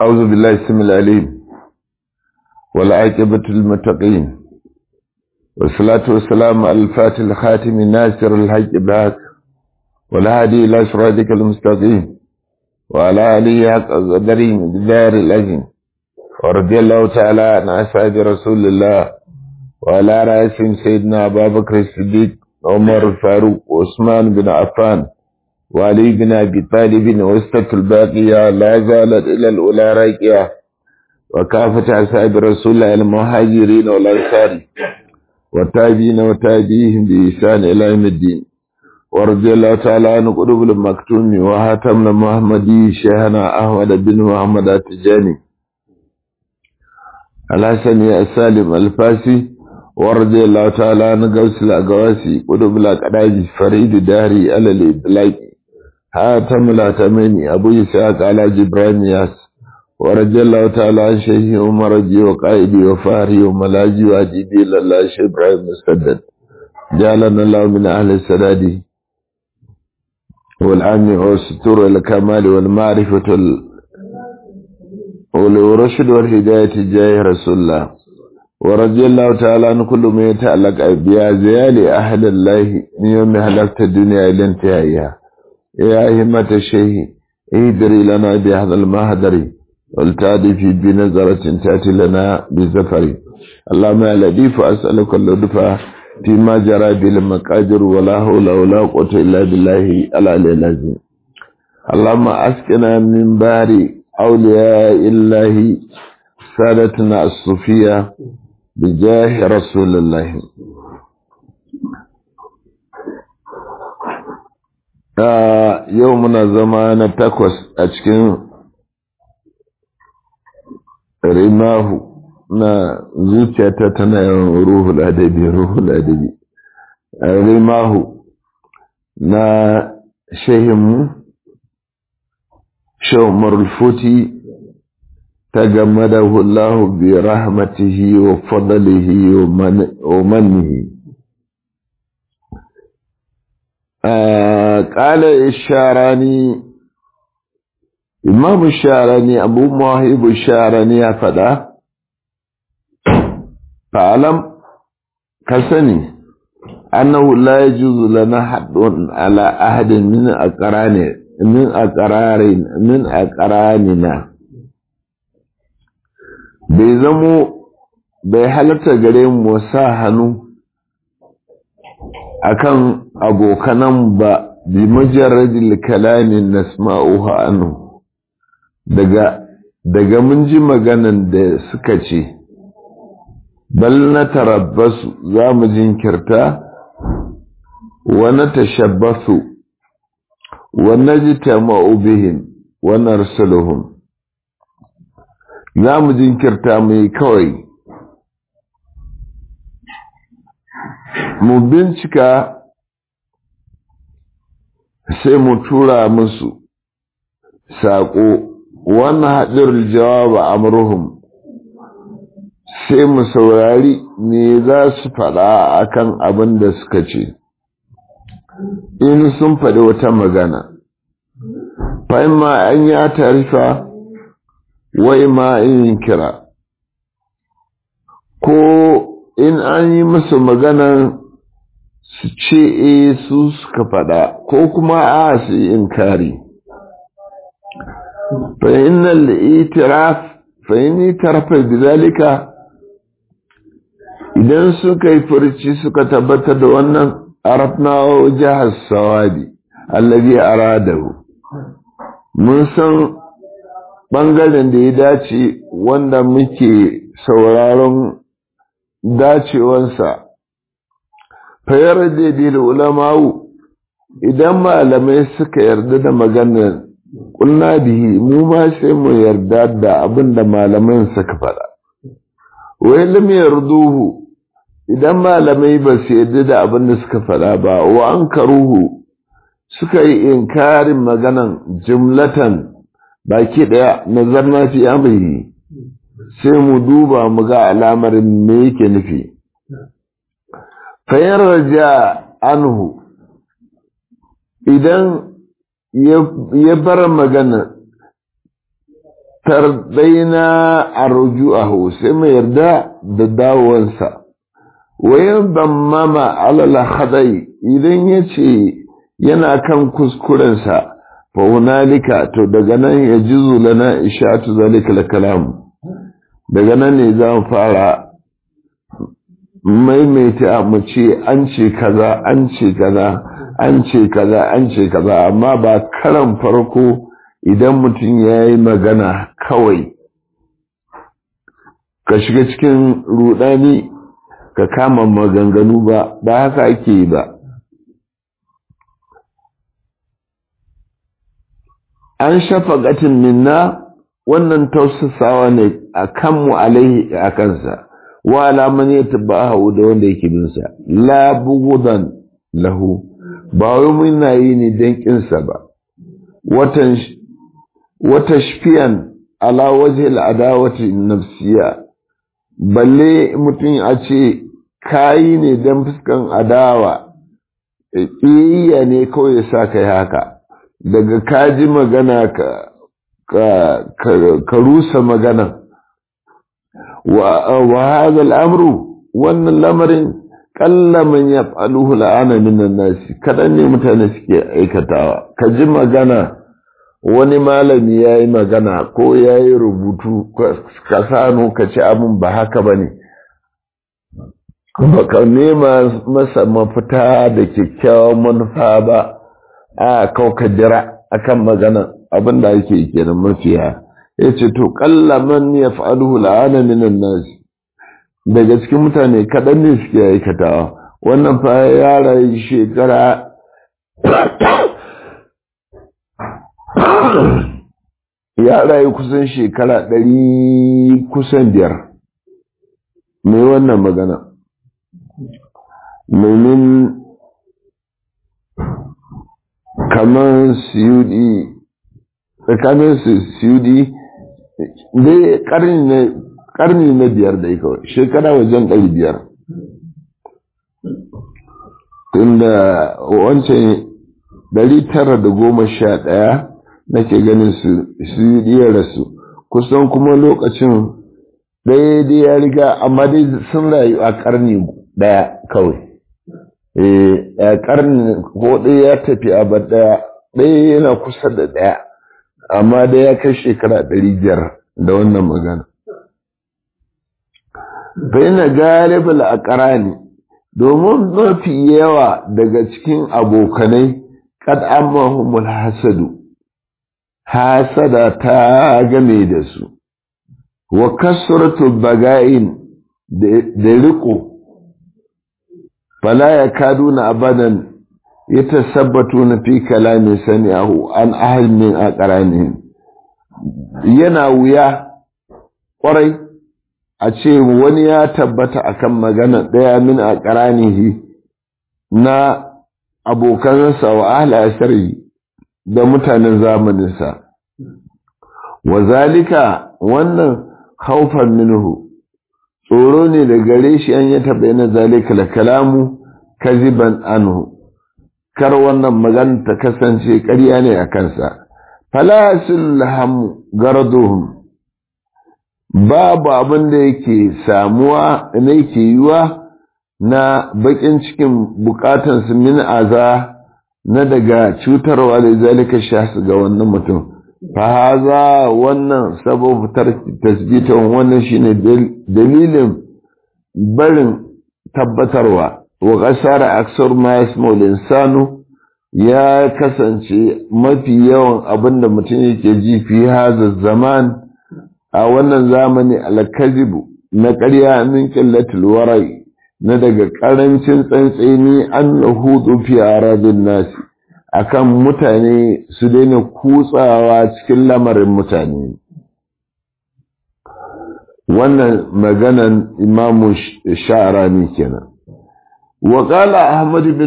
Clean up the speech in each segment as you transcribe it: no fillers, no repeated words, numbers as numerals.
أعوذ بالله السميع العليم والعاقبة للمتقين والصلاة والسلام على الفاتح الخاتم الناصر الحق بالحق والهادي إلى صراطك المستقيم وعلى آله حق قدره بدار الأجن ورضي الله تعالى عن أصحاب رسول الله وعلى رأسهم سيدنا أبا بكر الصديق عمر الفاروق وعثمان بن عفان وعلي بن أبي طالب وسطة الباقية لا زالت إلى الأولى راكية وكافة أصحاب رسول الله المهاجرين والأنصار والتابعين وتابعيهم بإحسان إلى يوم الدين ورضي الله تعالى عن قلوب المكتوم وهاتم المحمدي شيخنا أحمد بن محمد التجاني الحسني السالم الفاسي ورضي الله تعالى عن غوث الأغواسي قلوب الأقراج فريد داري على الإطلاق هاتم الأتمين أبو إسحاق على جبران ياس ورضي الله تعالى عن شيخي ومرجي وقائدي وفاري وملاجي وعجيبي لله شيخ إبراهيم مسدد جعلنا الله من أهل السداد والعام والستور الكمال والمعرفة والرشد والهداية جاه رسول الله ورضي الله تعالى عن كل ما يتعلق بأزيال أهل الله من يوم هلكت الدنيا إلى انتهائها يا همة الشيخ اهدري لنا بهذا المهدر والتعدي في بنظرة تأتي لنا بزفر اللهم يا لطيف أسألك اللطف فيما جرى بالمقادر ولا حول ولا قوة إلا بالله العلي العظيم اللهم أسكنا من بار أولياء الله سادتنا الصوفية بجاه رسول الله yau muna zama na takwas a cikin rimahu na zuciyata tana yawan ruhul adabi rimahu na shehinmu shawmar futi ta game da hullahu bi rahmatihi wa fadlihi wa mannihi قال الشعراني إمام الشعراني أبو موهب الشعراني فدا فعلم كسني أنه لا يجوز لنا حد على أحد من أقراننا بيزمو بيحلت قريم وساهنو akan abokanan ba bi majarradil kalamin nasma'uha anhu daga mun ji maganan da suka ce bal na tarabbasu za mu jinkirta wa na tashabbasu wa najtama'u bihim wa narsuluhum za mu jinkirta mai kawai mu bincika sai mu tura musu saƙo wannan haɗin jawaba amurhum sai mu saurari me za su faɗa akan abin da suka ce in sun faɗi wata magana fa'imma an yi tarifa wai ma in kira ko in an yi musu maganan su ce su suka faɗa ko kuma a su yi inkari fa'in itirafa bizalika idan suka yi furci suka tabbatar da wannan arafna jihar sawabi allazi aradahu mun san ɓangaren da ya dace wanda muke sauraron dacewansa fayar da ulama'u idan malamai suka yarda da maganar kulna bihi mu ma sai mu yarda da abin da malaman suka faɗa wai lam yarduhu idan malamai ba su yarda da abin da suka faɗa ba wa ankaruhu suka yi inkarin maganan jumlatan baki daya nazarna fi amrihi sai mu duba mu ga alamar me yake nufi fayar raja anhu idan ya bar magana tardaina arju'ahu sai mu yarda da dawowansa wayan dammama alal khadai idan yace yana kan kuskurensa fa hunalika to daga nan ya jizu lana ishatu zalika kalam daga nan ne za mu fara maimaita mu ce an ce kaza an ce kaza an ce kaza an ce kaza amma ba karan farko idan mutum ya yi magana kawai ka shiga cikin rudani ka kama maganganu ba haka ake yi ba. An shafa gatin minna wannan tausasawa ne a kanmu alaihi a kansa wa alaman ya taba hau da wanda yake binsa la bugudan lahu ba wai muna yi ne don kinsa ba wata shafiyan ala waje al'adawati nafsiya balle mutum a ce kayi ne don fuskan adawa ƙiyayya ne kawai ya sa kai haka daga kaji magana ka rusa magana wa hadha al'amru wannan lamarin qalla man yaf'aluhu la'ana minan nasi kadan ne mutane suke aikatawa kaji magana wani malami yayi magana ko yayi rubutu ka sano ka ci abin ba haka bane ba ka nema masa mafita da kyakkyawan manufa ba a kauka jira akan magana abin da ake kenan mafiya yace to qalla man yaf'aluhu la'ana minan nas daga cikin mutane kadan ne suke aikatawa wannan fa ya rayu shekara ya rayu kusan shekara 100 kusan 5 mai wannan magana domin kamar siyudi tsakanin siyudi dai karni na 5 da kawai shekara wajen 500 tunda wancan 911 nake ganin siyudi ya rasu kusan kuma lokacin ɗaya dai ya riga amma dai sun rayu a karni ɗaya kawai a karni ko ɗaya ya tafi a ɗaya yana kusa da ɗaya amma dai ya kai shekara 500 da wannan magana baina galibul aqrani domin mafi yawa daga cikin abokanai kad ammahumul hasada ta game da su wa kasratu baga'in da riko fala yakaduna abadan yatasabbatuna fi kalami sami'ahu an ahad min aqranihim yana wuya kwarai a ce wani ya tabbata akan magana daya min aqranihi na abokansa wa ahli asri da mutanen zamaninsa wa zalika wannan khawfan minhu tsoro ne da gare shi an ya tabayyana zalika la kalamu kaziban anhu kar wannan magana ta kasance ƙarya ne a kansa fala sulham garduhum babu abin da yake samuwa ne yake yiwa na bakin cikin bukatan su min aza na daga cutarwa da zalika shasu ga wannan mutum fa haza wannan sababu tasbitan wannan shine dalilin barin tabbatarwa wa kasara aksar ma yasmul insanu ya kasance mafi yawan abinda mutum yake ji fi haza zaman a wannan zamani al-kazibu na ƙarya min qillatul wara'i na daga ƙarancin tsantseni annahu fi aradin nasi akan mutane su daina kutsawa cikin lamarin mutane wannan maganan imamu sha'rani kenan wa qala ahmad bin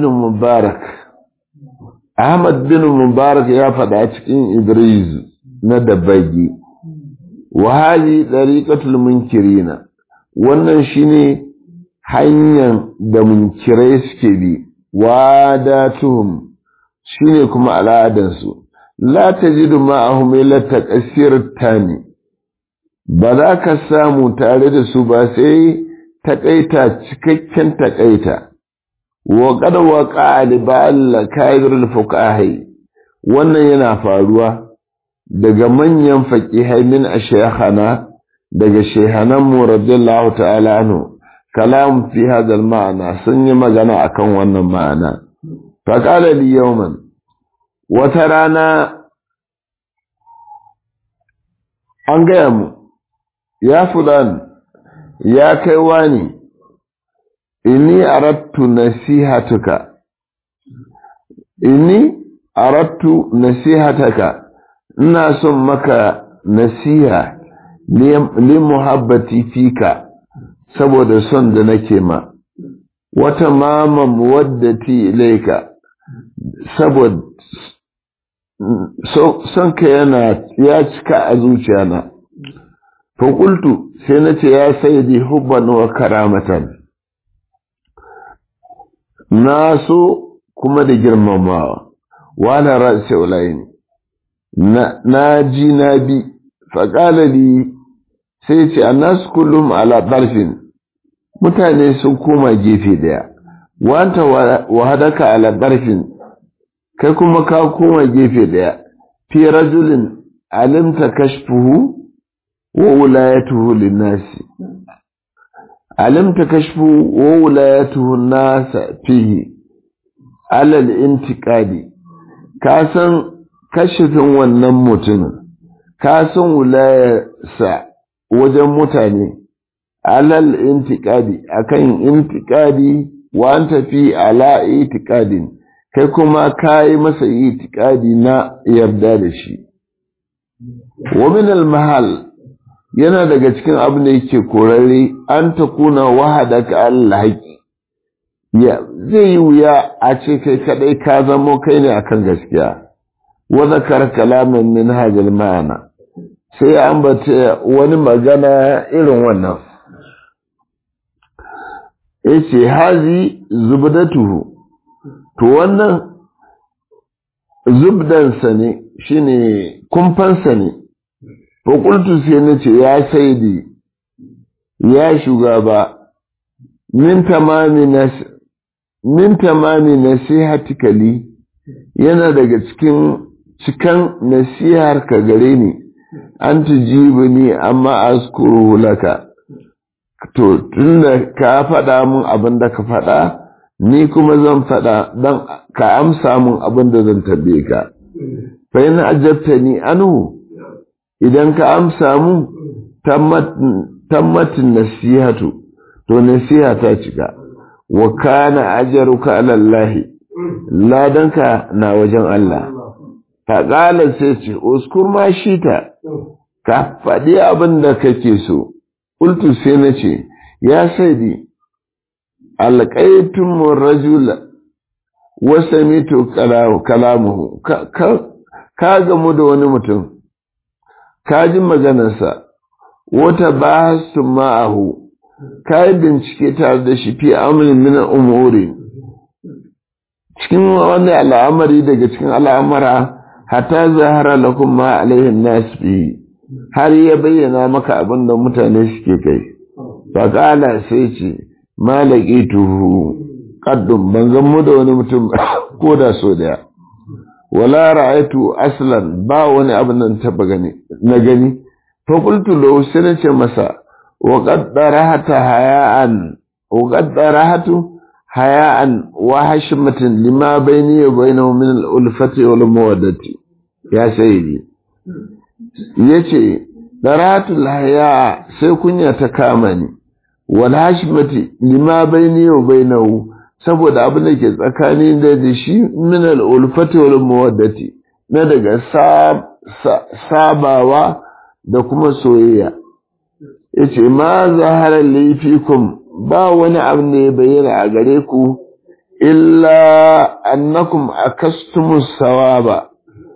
mubarak ya faɗa cikin idris na dabagi wa hali dariqatul munkirina wannan shine hanyar da munkirai suke bi wadatuhum shine kuma al'adansu la tajidu ma'ahum illa taqsir tani ba za ka samu tare da su ba sai taƙaita cikakken taƙaita wa qad waqa li ba'al kaibirul fuqahi wannan yana faruwa daga manyan faqihai min ashaykhana daga shehanan mu radiyallahu ta'ala anhu kalam fi hadha al-ma'na sun yi magana akan wannan ma'ana fa qala li yawman wata rana an gaya mu ya fulan ya kai wani inni aradtu nasihataka ina son maka nasiha li muhabbati fika saboda son da nake ma wata mama muwaddati ilaika saboda son ka ya cika a zuciyana fa qultu sai nace ya sayyidi hubban wa karamatan na so kuma da girmamawa wala ra'si ulaini na ji na bi faƙala li sai ce annas kullum ala ɗarfin mutane sun koma gefe daya wanta wahadaka ala ɗarfin kai kuma ka koma gefe daya fi rajulin alimta kashfuhu wa wulayatuhu linnasi alimta kashfuhu wa wulayatuhu nasa fihi alal intiqadi ka san kashifin wannan mutumin ka san wulayarsa wajen mutane alal intiqadi akan intiqadi wa anta fi ala itiqadin kai kuma kai masa itiqadi na yarda da shi wa min al mahal yana daga cikin abin da yake korare an takuna wahadaka al haqi ya zai yi wuya a ce kai kadai ka zamo kai ne akan gaskiya wa zakar kalaman min hadal ma'ana sai ya ambata wani magana irin wannan yace hazi zubdatuhu to wannan zubdansa ne shine kumfansa ne fa qultu sai nace ya saidi ya shugaba min tamami nasihatika li yana daga cikan nasihar ka gare ni an tujibuni amma azkuru laka to tunda ka faɗa mun abin da ka faɗa ni kuma zan faɗa dan ka amsa mun abin da zan tabbe ka fa in ajabtani anhu idan ka amsa mun tammatin nasihatu to nasiha ta cika wa kana ajruka ala Allah ladanka na wajen Allah fa qala sai ce uskur ma shita ka faɗi abin da kake so qultu sai nace ya saidi alqaitum rajula wa samitu kalamuhu ka gamu da wani mutum ka ji maganarsa wata bahasu ma'ahu ka yi bincike tare da shi fi amurin min umuri cikin wani al'amari daga cikin al'amara hatta zahara lakum ma alaihin nasbi har ya bayyana maka abin da mutane suke kai fa qala sai ce malaqituhu qaddum ban gamu da wani mutum ko da so daya wala ra'aytu aslan ba wani abin nan taba gani na gani fa qultu lahu sai ce masa wa qaddarahata haya'an wa hashmatin lima bayni wa bainahu min al-ulfati wal mawaddati ya sayyidi yace daratul haya sai kunya ta kama ni wal hashmati lima bayni wa bainahu saboda abin da ke tsakanin da shi min al-ulfati wal mawaddati na daga sabawa da kuma soyayya yace ma zahara li fikum ba wani abu ne bayyana a gare ku illa annakum akastumus sawaba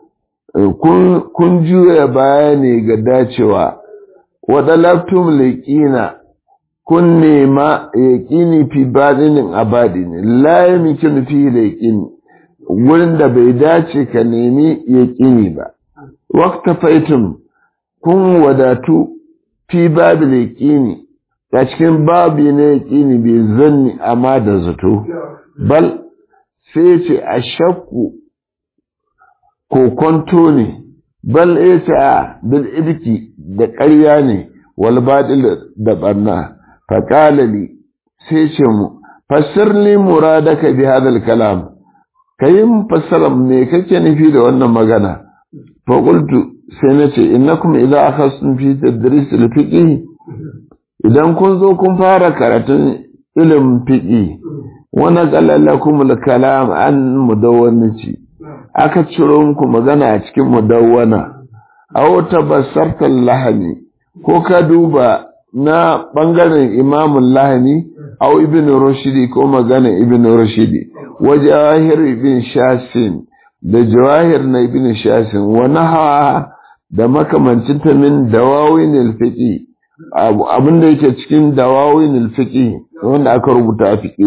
kun juya bayani ga dacewa wa dalabtum liqina kun nema yaqini fi badinin abadin la yumkinu fi liqin gurin da bai dace ka nemi yaqini ba waqta faitum kun wadatu fi babil yaqini a cikin babi na yaqini bai zanni amma da zato bal sai ce ashakku ko kwanto ne bal yace a bil ibki da ƙarya ne wal badil da barna fa qala li sai ce mu fassir li muradaka bi hadha al kalam kayin fassara me kake nufi da wannan magana fa qultu sai nace innakum idza akhastum fi tadris al fiqh idan kun zo kun fara karatun ilimin fiqh wa naqala lakum al kalam an mudawwanati aka ciro muku magana a cikin mudawwana aw tabassarta lahani ko ka duba na bangaren imamul lahani aw ibn rushdi ko magana ibn rushdi wa jawahir ibn shasin da jawahir na ibn shasin wa naha da makamancin ta min dawawin al-fiqh abinda yake cikin dawawin al-fiqh wanda aka rubuta a fiqh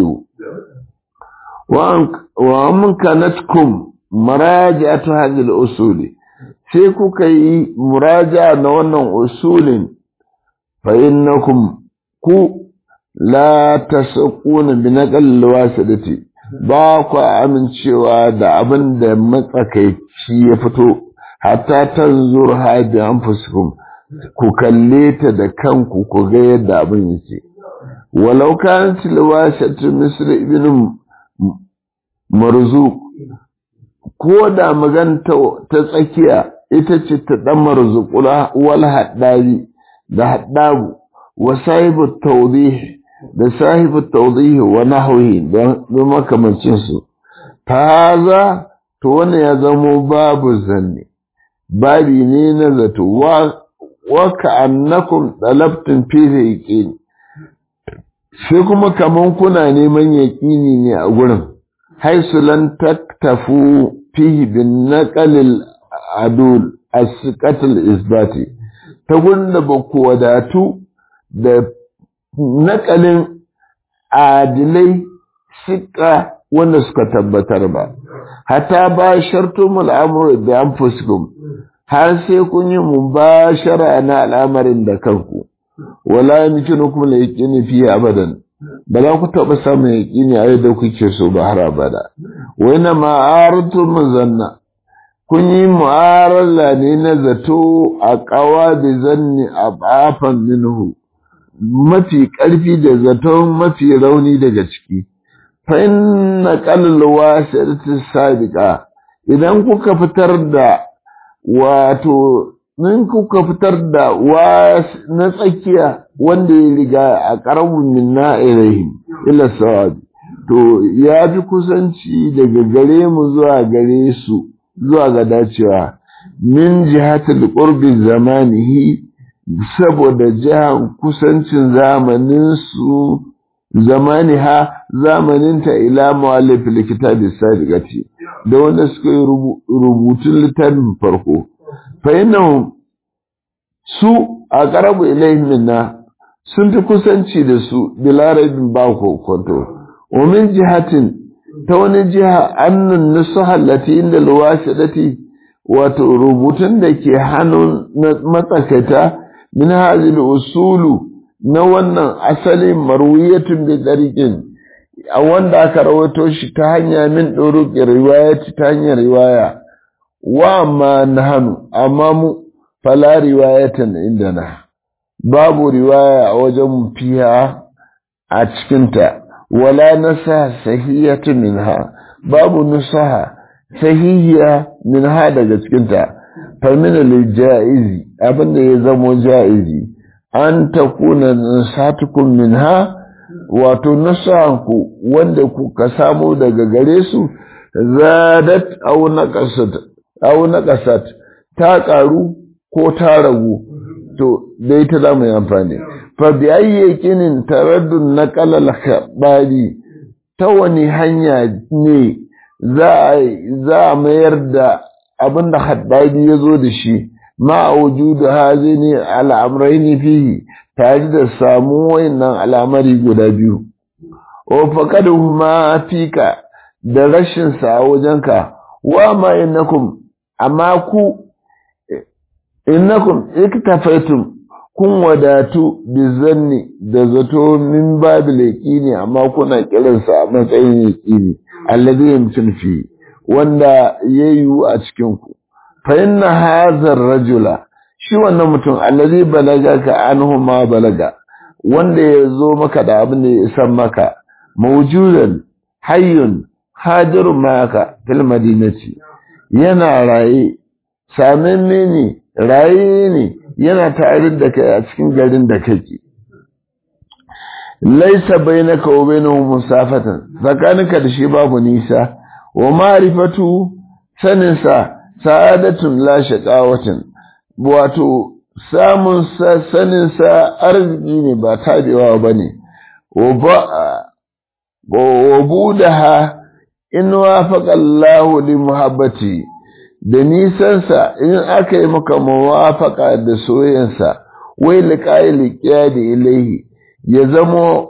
wa amkanatkum muraja'atu hadhihi al-usul sai kuka yi muraja'a na wannan usulin fa innakum ku la tasquna bi naqal wasidati ba ku amincewa da abin da matsakaici ya fito hatta tanzur hadi anfusukum ku kalle ta da kanku ku ga yadda abin yake walau kanat alwasatu misr ibn marzuq ko da maganta ta tsakiya ita ce ta dan marzuqula wal haddabi da haddabu wa sahibu tawdih da sahibu tawdih wa nahwihi da makamancin su faza to wannan ya zamo babu zanni babi ne na zato wa ka'annakum talabtum fihi yaqin sai kuma kaman kuna neman yaqini ne a gurin haisu lan taktafu fihi bin naqal adul asqatul isbati ta gunda ba ku wadatu da naƙalin adilai suka wanda suka tabbatar ba hatta ba shartum al'amru da anfusikum har sai kun yi mubashara na al'amarin da kanku wala yumkinukum la yaqini fi abadan ba za ku taɓa samun yaqini a yadda kuke so ba har abada wa ina ma'aratum zanna kun yi mu'arala ne na zato a ƙawa da zanni a bafan minhu mafi ƙarfi da zaton mafi rauni daga ciki fa inna qalluwa sirti sabiqa idan kuka fitar da wato in kuka fitar da na tsakiya wanda ya riga a qarabun minna ilayhim ila sawabi to ya fi kusanci daga gare mu zuwa gare su zuwa ga dacewa min jihatul qurbi zamanihi saboda jihar kusancin zamaninsu zamaninta ila mu'allif likitabi sadiqati da wanda suka yi rubutun littafin farko fa innahu su aqrabu ilayhim minna sun fi kusanci da su bilarabin ba ko kwanto wa min jihatin ta wani jiha annan nusaha allati inda alwasidati wato rubutun da ke hannun matsakaita min hadhihi usulu na wannan asali marwiyatun bi tariqin a wanda aka rawato shi ta hanya min duruqi riwayati ta hanyar riwaya wa ma nahnu amma mu fala riwayatan indana babu riwaya a wajen fiha a cikinta wala nasaha sahihatu minha babu nasaha sahihiya minha daga cikinta famin al-jaizi abinda ya zamo jaizi an takuna nasatukum minha wato nasahanku wanda kuka samu daga gare su zadat aw naqasat ta karu ko ta ragu to dai ta zamu yi amfani fa bi ayyakinin taraddun naqal al-khabari ta wani hanya ne za a mayar da abinda haddadi ya zo da shi ma wujudu hazini al'amraini fihi tare da samu wayannan al'amari guda biyu wa faqaduhuma fika da rashin sa wajenka wa ma innakum amma ku innakum iktafaitum kun wadatu bizanni da zato min babil yaqini amma kuna kiransa a matsayin yaqini alladhi yumkin fi wanda yayu a cikin ku fa inna hadha ar-rajula shi wannan mutum alladhi balagaka anhu ma balaga wanda yazo maka da abin da ya san maka mawjudan hayyun hadirun maka fil madinati yana raye samin ne raye ne yana tare da kai a cikin garin da kake laisa bainaka wa bainahu musafatan tsakaninka da shi babu nisa wa ma'rifatu saninsa sa'adatun la shaqawatin wato samun saninsa arziki ne ba tabewa bane wa budaha in wafaqa Allahu li muhabbati da nisansa in aka yi maka muwafaka da soyayyansa wai liƙa da ilaihi ya zamo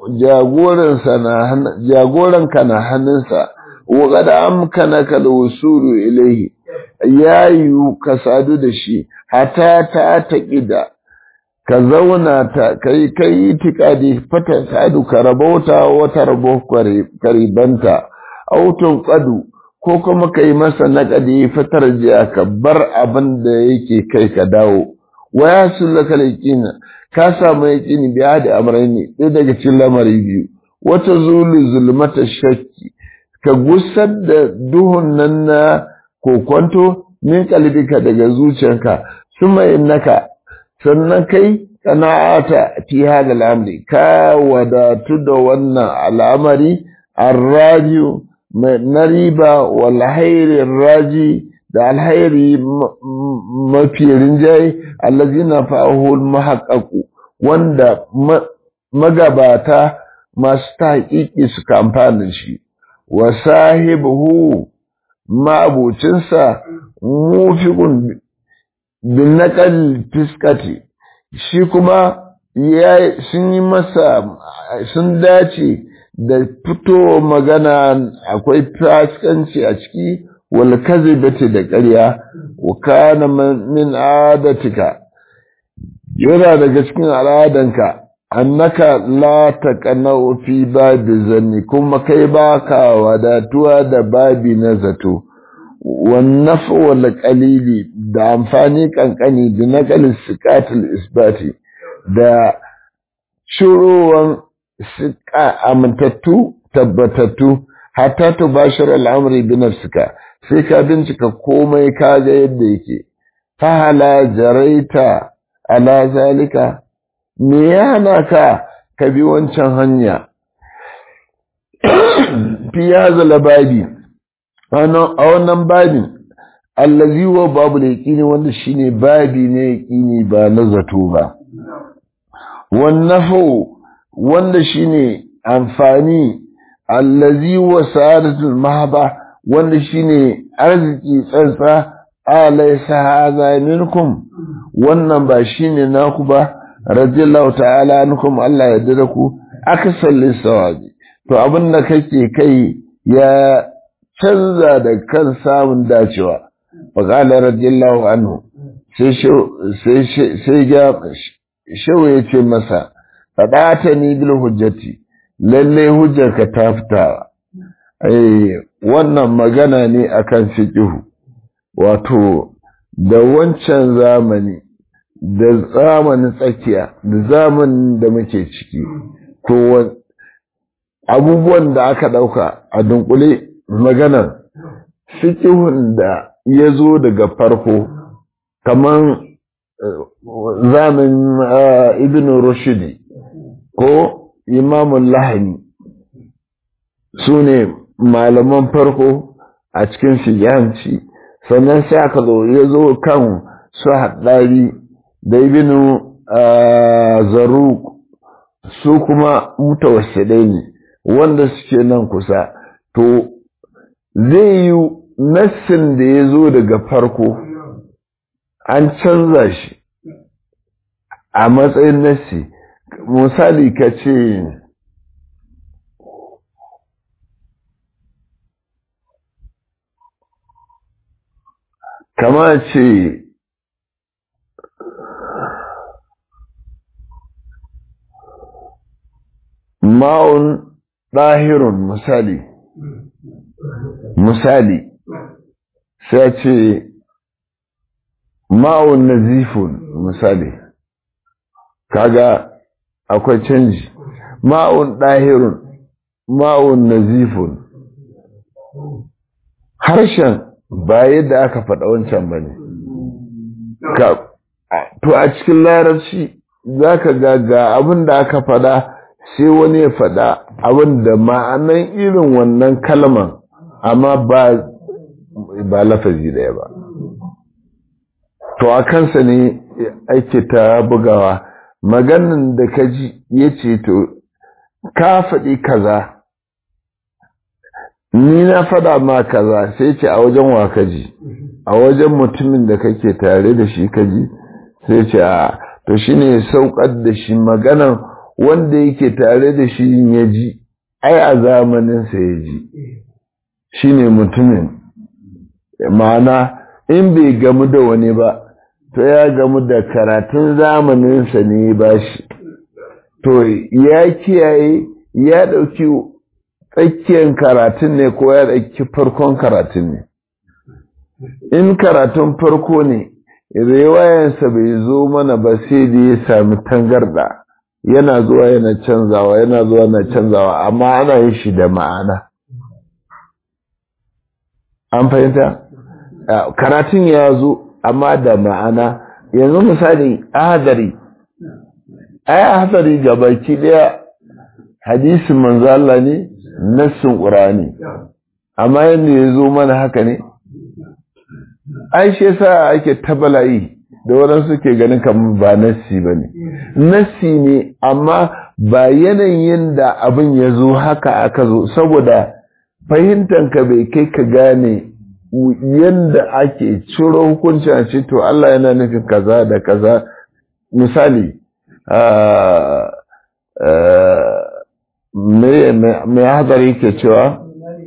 jagoranka na hannunsa wa kada amkana ka da wusulu ilaihi ya yiwu ka sadu da shi hata ta taƙida ka zauna ta kai itikadi fata sadu ka rabauta wata rabo karibanta autun qadu ko kuma kai masa naƙadi fatar jiya ka bar abin da yake kai ka dawo wa ya sullaka yaqina ka samu yaqini biya da amrayni ɗaya daga cikin lamari biyu wata zulmata shakki ka gusar da duhun nan na kokonto min kalbika daga zuciyarka suma innaka sannan kai qana'ata fi hada al'amri ka wadatu da wannan al'amari arrajiu na riba wal hairin raji da alhairi mafi rinjaye allazina fa'ahul mahaqqaqu wanda magabata masu tahqiqi suka amfana shi wa sahibuhu ma'abucinsa mufiqun bin naqal fiskati shi kuma sun yi masa sun dace da fito magana akwai faskanci a ciki wal kazibati da ƙarya wa kana min adatika yana daga cikin al'adanka annaka la taqna'u fi babi zanni kuma kai baka wadatuwa da babi na zato wan naf'u wal qalili da amfani kankani da naqal siqatul isbati da shuruwan siqa amintattu tabbatattu hatta tubashir al'amri bi nafsika sai ka bincika komai ka ga yadda yake fa hala jaraita ala zalika me yana ka bi wancan hanya fi hadha babi a wannan babin allazi wa babu yaqini wanda shine babi ne yaqini ba na zato ba wannafu wanda shine amfani allazi wa sa'adatul mahaba wanda shine arziki tsantsa alaysa hadha minkum wannan ba shine naku ba radiyallahu ta'ala ankum Allah ya dada ku akasal sawabi to abinda kake kai ya canza da kan samun dacewa faqala radiyallahu anhu sai ga shawo yace masa fadatani bil hujjati lalle hujjarka ta fita wannan magana ne akan fiqhu wato da wancan zamani da zamanin tsakiya da zamanin da muke ciki to abubuwan da aka dauka a dunkule maganar fiqhun da yazo daga farko kaman zamanin ibn rushdi ko imamul lahani sune malaman farko a cikin fiqhanci sannan sai aka zo kan su haddari da ibnu zaruq su kuma mutawassidai ne wanda suke nan kusa to zai yi nassin da ya zo daga farko an canza shi a matsayin nassi misali ka ce kama ce ma'un ɗahirun misali sai ce ma'un nazifun misali, kaga akwai canji. Ma'un ɗahirun, ma'un nazifun, harshen ba yadda aka faɗa wancan ba ne. To a cikin larabci za ka ga abin da aka faɗa sai wani ya faɗa abin da ma'anan irin wannan kalman amma ba lafazi ɗaya ba. To a kansa ne ake ta bugawa. Maganin da ka ji ya ce to ka faɗi kaza, ni na faɗa ma kaza, sai ce a wajen wa ka ji, a wajen mutumin da kake tare da shi ka ji, sai ce a to shi ne saukar da shi maganan wanda yake tare da shi ya ji, ai a zamaninsa ya ji, shi ne mutumin. Ma'ana in bai gamu da wani ba, to ya gamu da karatun zamaninsa ne ba shi, to ya kiyaye ya ɗauki tsakiyar karatun ne ko ya ɗauki farkon karatun ne. In karatun farko ne, riwayansa bai zo mana ba sai da ya sami tangarda, yana zuwa yana canzawa, yana zuwa yana canzawa, amma ana yin shi da ma'ana. An fahimta? Karatun ya zo amma da ma'ana. Yanzu misali ahadari, ai ahadari gabaki daya hadisin manzo Allah ne, nassin Qur'ani, amma yanda ya zo mana haka ne. Ai shi yasa ake tabala'i da waɗansu suke ganin kamar ba nassi bane. Nassi ne amma ba yanayin da abin ya zo haka aka zo, saboda fahimtanka bai kai ka gane yanda ake ciro hukunci a ce to Allah yana nufin kaza da kaza. Misali me hadari ke cewa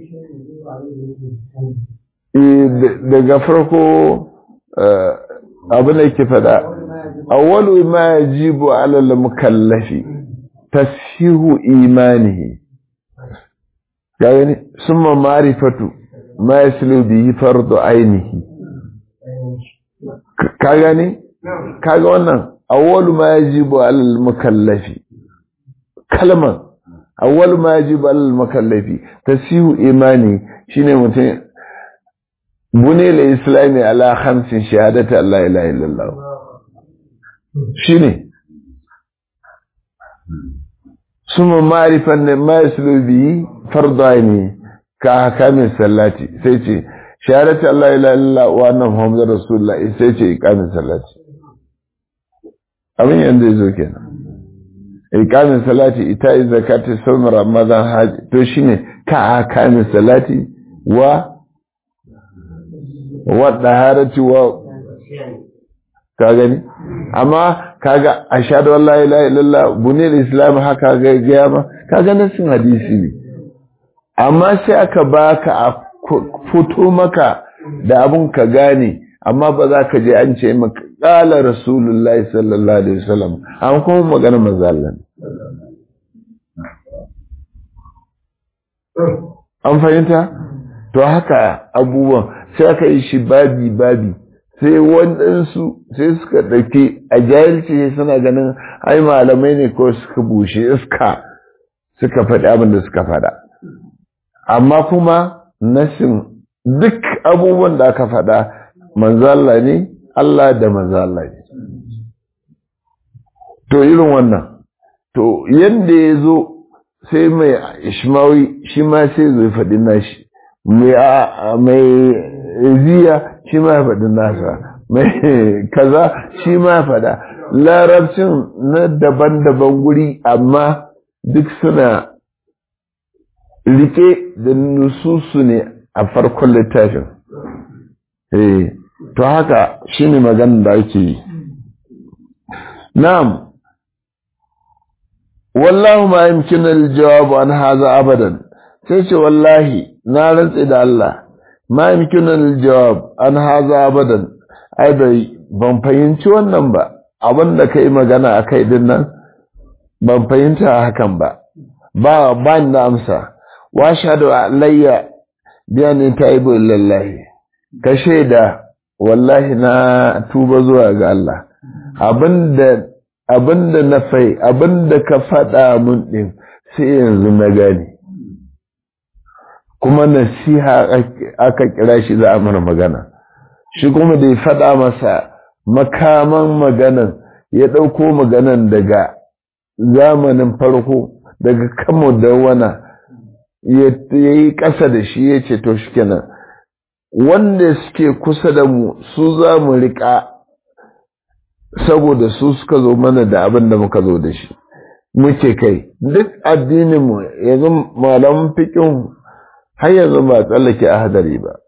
daga farko abin da ke fada awwalu ma yajibu ala al-mukallafi tashihu imanihi, gani summa ma'rifatu ma yaslu bihi fardu ainihi. Ka gani kaga wannan awwalu ma yajibu ala al-mukallafi, kalman awwalu ma yajibu ala al-mukallafi tashihu imani shine mutum bune la islami ala khamsin shahadati Allah ilaha illallah, shine summa ma'rifan ma yaslu bihi fardu ainihi ka hakamin sallati, sai ce shahadati Allah ilaha illallah wa anna muhammadar rasulullah, sai ce iqamin sallati. Abin yanda yazo kenan, iqamin salati, ita'i zakati, sawm ramadan, haji, to shine ka hakamin salati wa daharati wa, ka gani. Amma kaga ashhadu an la ilaha illallah bunil islam haka ga gaya kaga nasin hadisi ne, amma sai aka baka a fito maka da abun ka gane, amma ba za ka je an ce maka qala rasulullahi sallallahu alaihi wasallam, an kuma magana manzo Allah. An fahimta? To haka abubuwan sai aka yi shi babi sai waɗansu sai suka ɗauki a jahilci suna ganin ai malamai ne ko suka bushe iska suka faɗi abin da suka faɗa, amma kuma nasin duk abubuwan da aka faɗa manzo Allah ne, Allah da manzo Allah ne. To irin wannan, to yanda ya zo sai mai ishmawi shi ma sai zai faɗi nashi, mai ziya shi ma ya faɗi nasa, mai kaza shi ma ya faɗa. Larabcin na daban-daban guri, amma duk suna rike da nususu ne a farkon littafin. To haka shi ne maganin da ake yi. Na'am, wallahu ma yamkinu al-jawab an hadha abadan, sai ce wallahi na rantsi da Allah, ma yamkinu al-jawab an hadha abadan, ai ban fahimci wannan ba, abin da kai magana akai din nan ban fahimta hakan ba, ba na amsa wa shahadu alayya biyan taibu lillahi ka shaida wallahi na tuba zuwa ga Allah abinda na fai abinda ka faɗa mun din sai yanzu na gane kuma nasiha aka kira shi za a mana magana shi kuma da ya faɗa masa makaman maganan ya ɗauko maganan daga zamanin farko daga kamo da wana ya yi ƙasa da shi ya ce to shi kenan wanda suke kusa da mu su za mu riƙa saboda su suka zo mana da abin da muka zo da shi muke kai duk addininmu yanzu malamin fiƙin har yanzu ba tsallake ahadari ba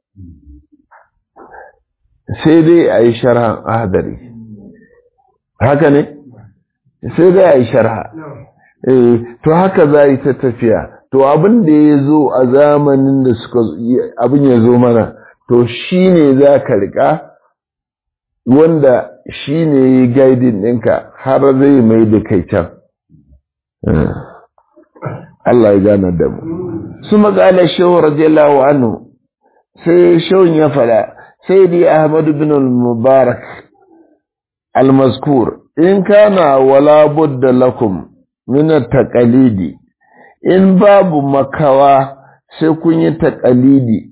sai dai a yi sharhan ahadari haka ne sai dai a yi sharha to haka za yi ta tafiya to abin da ya zo a zamanin da suka abin ya zo mana to shi ne za ka riƙa wanda shi ne yi gaidin ɗinka har zai mai da kai can Allah ya gane da mu su maƙalar shehu radiyallahu anhu sai shehun ya fada sai dai Ahmadu bin al-Mubarak al-mazkur in kana wala budda lakum min at-taqalidi in babu makawa sai kun yi taqalidi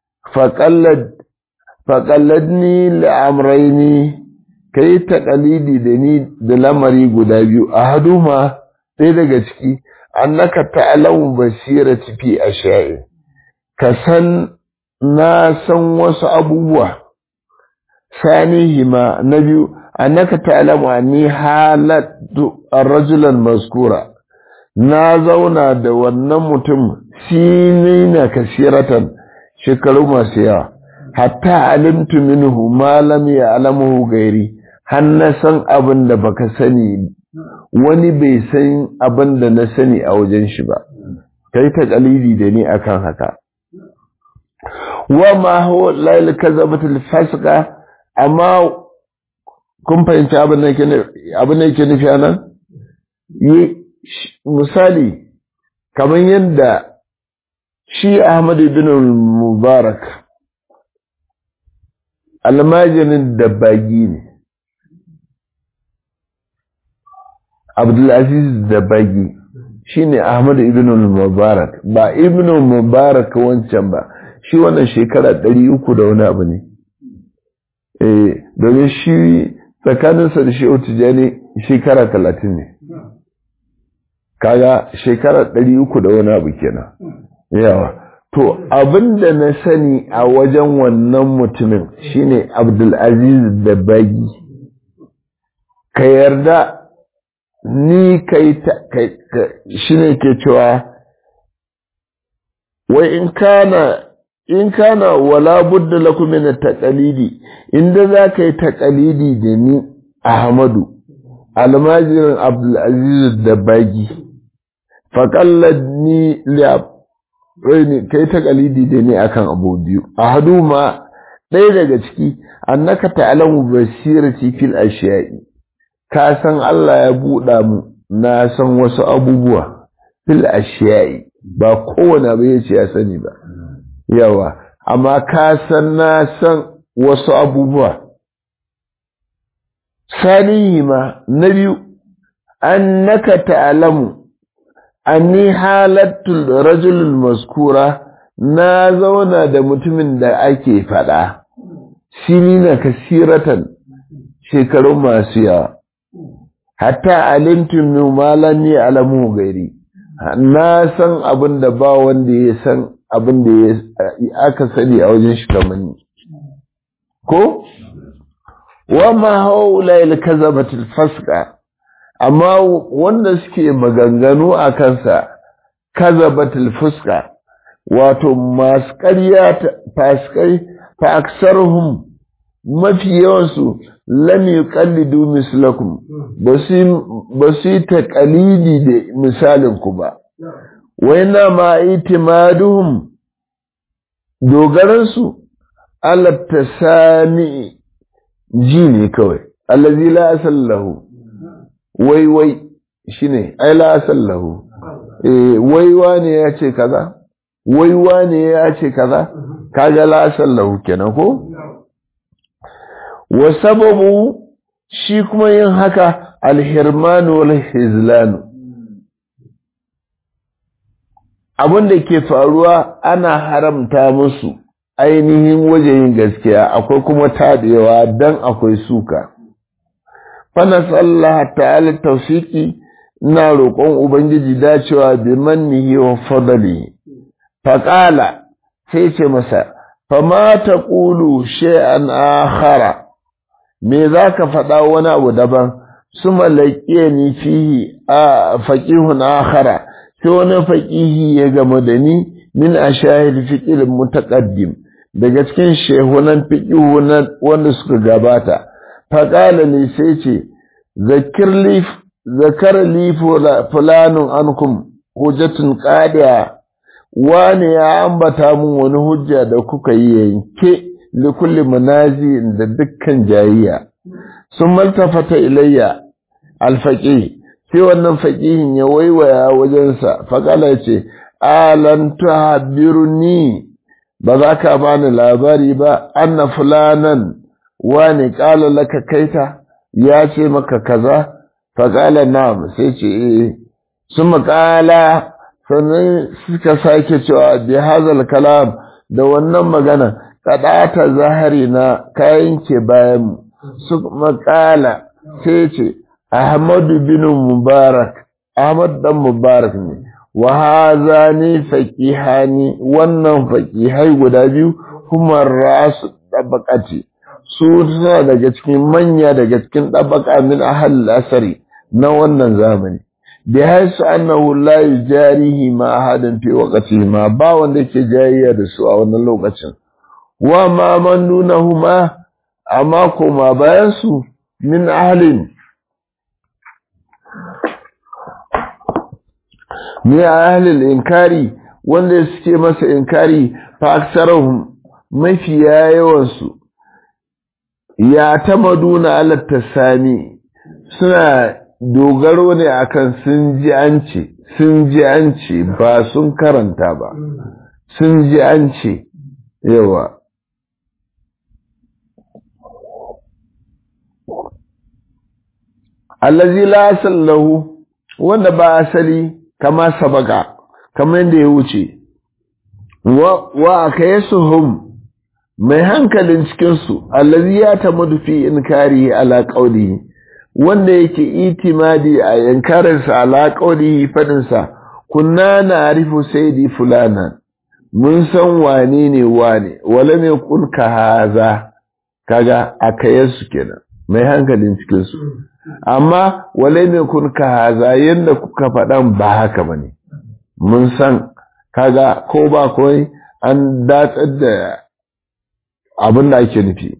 faqalladni li'amrayni kai taqalidi da ni da lamari guda biyu ahaduma sai daga ciki annaka ta'lamu basirati fi ashya'i ka san na san wasu abubuwa sanihima na biyu annaka ta'lamu anni halatu ar-rajulan maskura na zauna da wannan mutum sinina kasiratan shekaru masu yawa hatta alimtu minhu ma lam ya'lamuhu gairi har na san abin da baka sani wani bai san abin da na sani a wajen shi ba kai ta kalidi da ni akan haka wa ma huwa lail kazabatul fasqa amma kun fahimci abin da yake nufi anan misali kamar yadda shi Ahmad ibn Mubarak almajirin dabbagi ne Abdulaziz dabbagi shine Ahmad ibn Mubarak ba ibn Mubarak wancan ba shi wannan shekara 300 da wani abu ne domin shi tsakaninsa da shi Tijani shekara 30 ne kaga shekara 300 da wani abu kenan yawa to abinda na sani a wajen wannan mutumin shine Abdulaziz Dabbagi ka yarda ni kai shine ke cewa wai in kana wala budda lakum min at-taqalidi inda zaka yi taqalidi da ni Ahmadu almajirin Abdulaziz Dabbagi faqalladni li kai taqalidi da ni akan abu biyu ahaduma ɗaya daga ciki annaka ta'lamu basirati fil ashiya'i ka san Allah ya buɗa mu na san wasu abubuwa fil ashiya'i ba kowane abu yace ya sani ba yawa amma ka san na san wasu abubuwa sanihima na biyu annaka ta'lamu anni halatul rajulul maskura na zauna da mutumin da ake faɗa sinina kasiratan shekaru masu yawa hatta alimtu min malan ya alamu gairi na san abin da ba wanda ya san abin da aka sani a wajen shi kamar ni ko wa ma haula il kazabatil fasqa amma wanda suke maganganu a kansa kazabatil fuska wato masu ƙarya fasikai fa aksaruhum mafi yawansu lam yuqallidu mislakum ba su yi taqalidi da misalin ku ba waina ma itimaduhum dogaransu ala tasami ji ne kawai allazi la asallahu wai shine ai la asallahu waiwa ne ya ce kaza waiwa ne ya ce kaza kaga la sallahu kenan ko wa sababu shi kuma yin haka alhirman wal hizlan abin da ke faruwa ana haramta musu ainihin wajen gaskiya akwai kuma tadewa dan akwai suka fa nasallaha ta'ala tawfiqi ina roƙon ubangiji dacewa bi mannihi wa fadli faqala sai ce masa fama taqulu shay'an akhara me zaka faɗa wani abu daban suma laqiyani fihi faqihun akhara sai wani faqihi ya gama da ni min ashahid fiqil mutaqaddim daga cikin shehunan fiqihu wanda suka gabata faqala li sai ce zakar li fulanun ankum hujjatun qadiya wani ya ambata mun wani hujja da kuka yi yanke li kulli munazi da dukkan jayayya sun maltafata ilayya alfaqih sai wannan faqihin ya waiwaya wajensa faqala ce alan tuhabiruni ba za ka bani labari ba anna fulanan wani qala laka kaita ya ce maka kaza faqala na'am sai ce summa qala sannan suka sake cewa bi hazal kalam da wannan magana kadata zahari na kayan ke bayan su makala sai ce ahmadu bin mubarak ahmad dan mubarak ne wa hazani faqihani wannan faqihai guda biyu kuma rasu dabaqati su suna daga cikin manya daga cikin dabaqa min ahal asari na wannan zamani bi haisu annahu la yujarihi ma ahadan fi waqtihi ma ba wanda yake jayayya da su a wannan lokacin wa ma man dunahuma amma kuma bayan su min ahlin min ahlil inkari wanda suke masa inkari fa aksarahum mafiya yawan su ya tamaduna ala tasami suna dogaro ne akan sun ji an ce ba sun karanta ba sun ji an ce yawa allazi la sallahu wanda ba asali kama sabaka kamar yadda ya wuce wa akayasuhum mai hankalin cikinsu allazi ya tamadu fi inkari ala qawlihi wanda yake itimadi a yankarinsa ala qawlihi fadinsa kunna na'rifu sayyidi fulana mun san wane ne wane wala me kulka haza kaga akayansu kenan mai hankalin cikinsu amma wala me kulka haza yanda kuka faɗan ba haka bane mun san kaga ko ba koi an datsar da abin da ake nufi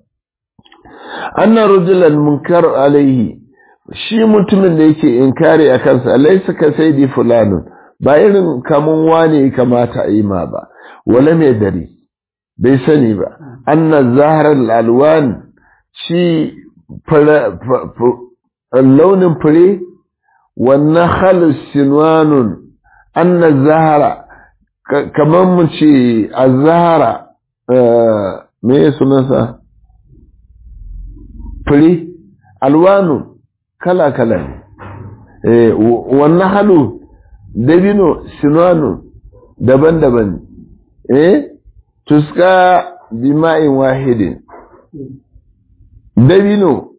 anna rajulan munkar alaihi shi mutumin da yake inkari a kansa laysa ka sayyidi fulanun ba irin kaman wane kamata a yi ma ba wala mai dare bai sani ba anna zahar alwan shi launin fure wannan khalus sinwanun anna zahara kaman mu ce azhara me sunansa fure alwanu kala-kala ne wannan halu dabino sinwanu daban-daban tuska bima'in wahidin dabino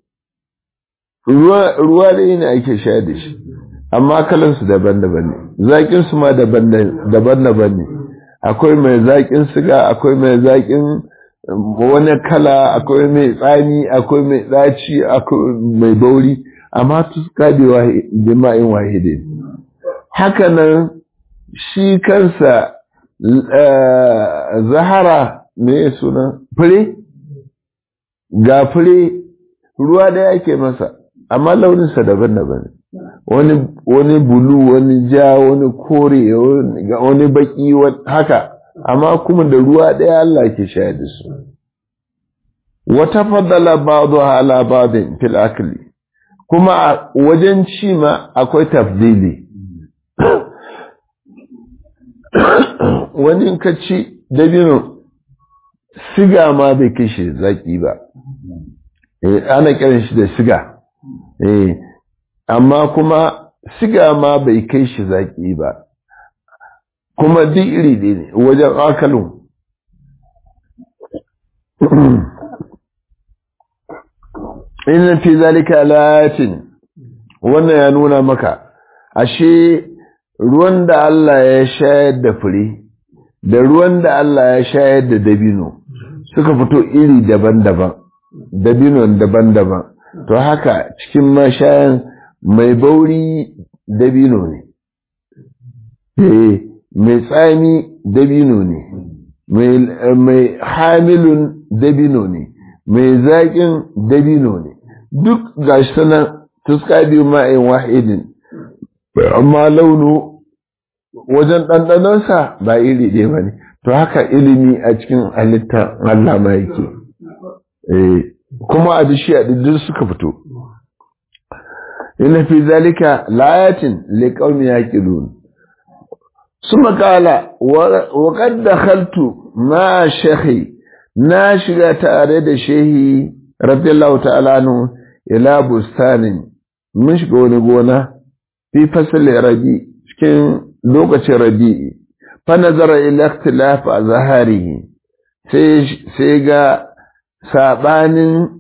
ruwa da ne ake sha da shi amma kalansu daban-daban ne zaƙinsu ma daban-daban ne akwai mai zaƙin siga akwai mai zaƙin wani kala akwai mai tsani akwai mai ɗaci akwai mai bauri amma tuska bima'in wahidin haka nan shi kansa zahara me suna fure ga fure ruwa da yake masa amma launinsa daban-daban wani bulu wani ja wani kore wani baki haka amma kuma da ruwa ɗaya Allah ke shayar da su wata fadala ba'dha ala ba'din fil akli kuma wajen ci ma akwai tafdili wani ka ci dabino siga ma bai kai shi zaki ba ana kiran shi da siga amma kuma siga ma bai kai shi zaki ba kuma duk iri ne wajen akalin inna fi zalika alatin wannan ya nuna maka ashe ruwan da Allah ya shayar da fure da ruwan da Allah ya shayar da dabino suka fito iri daban-daban dabino daban-daban to haka cikin mashayan mai bauri dabino ne mai tsami dabino ne mai hamilun dabino ne mai zaƙin dabino ne duk gashi sanan tuska biyu ma'in wahidin amma launu wajen ɗanɗanonsa ba iri ɗaya ba ne to haka ilimi a cikin halitta Allah ma yake kuma a bishiya duk suka fito inna fi zalika layatin liqaumi yaqilun summa qala wa qad dakhaltu ma shaykhi na shiga tare da shehi radiyallahu ta'ala anhu ila bustanin mun shiga wani gona fi fasali rabi cikin lokacin rabi'i fa nazara ila ikhtilaf azharihi sai ga sabanin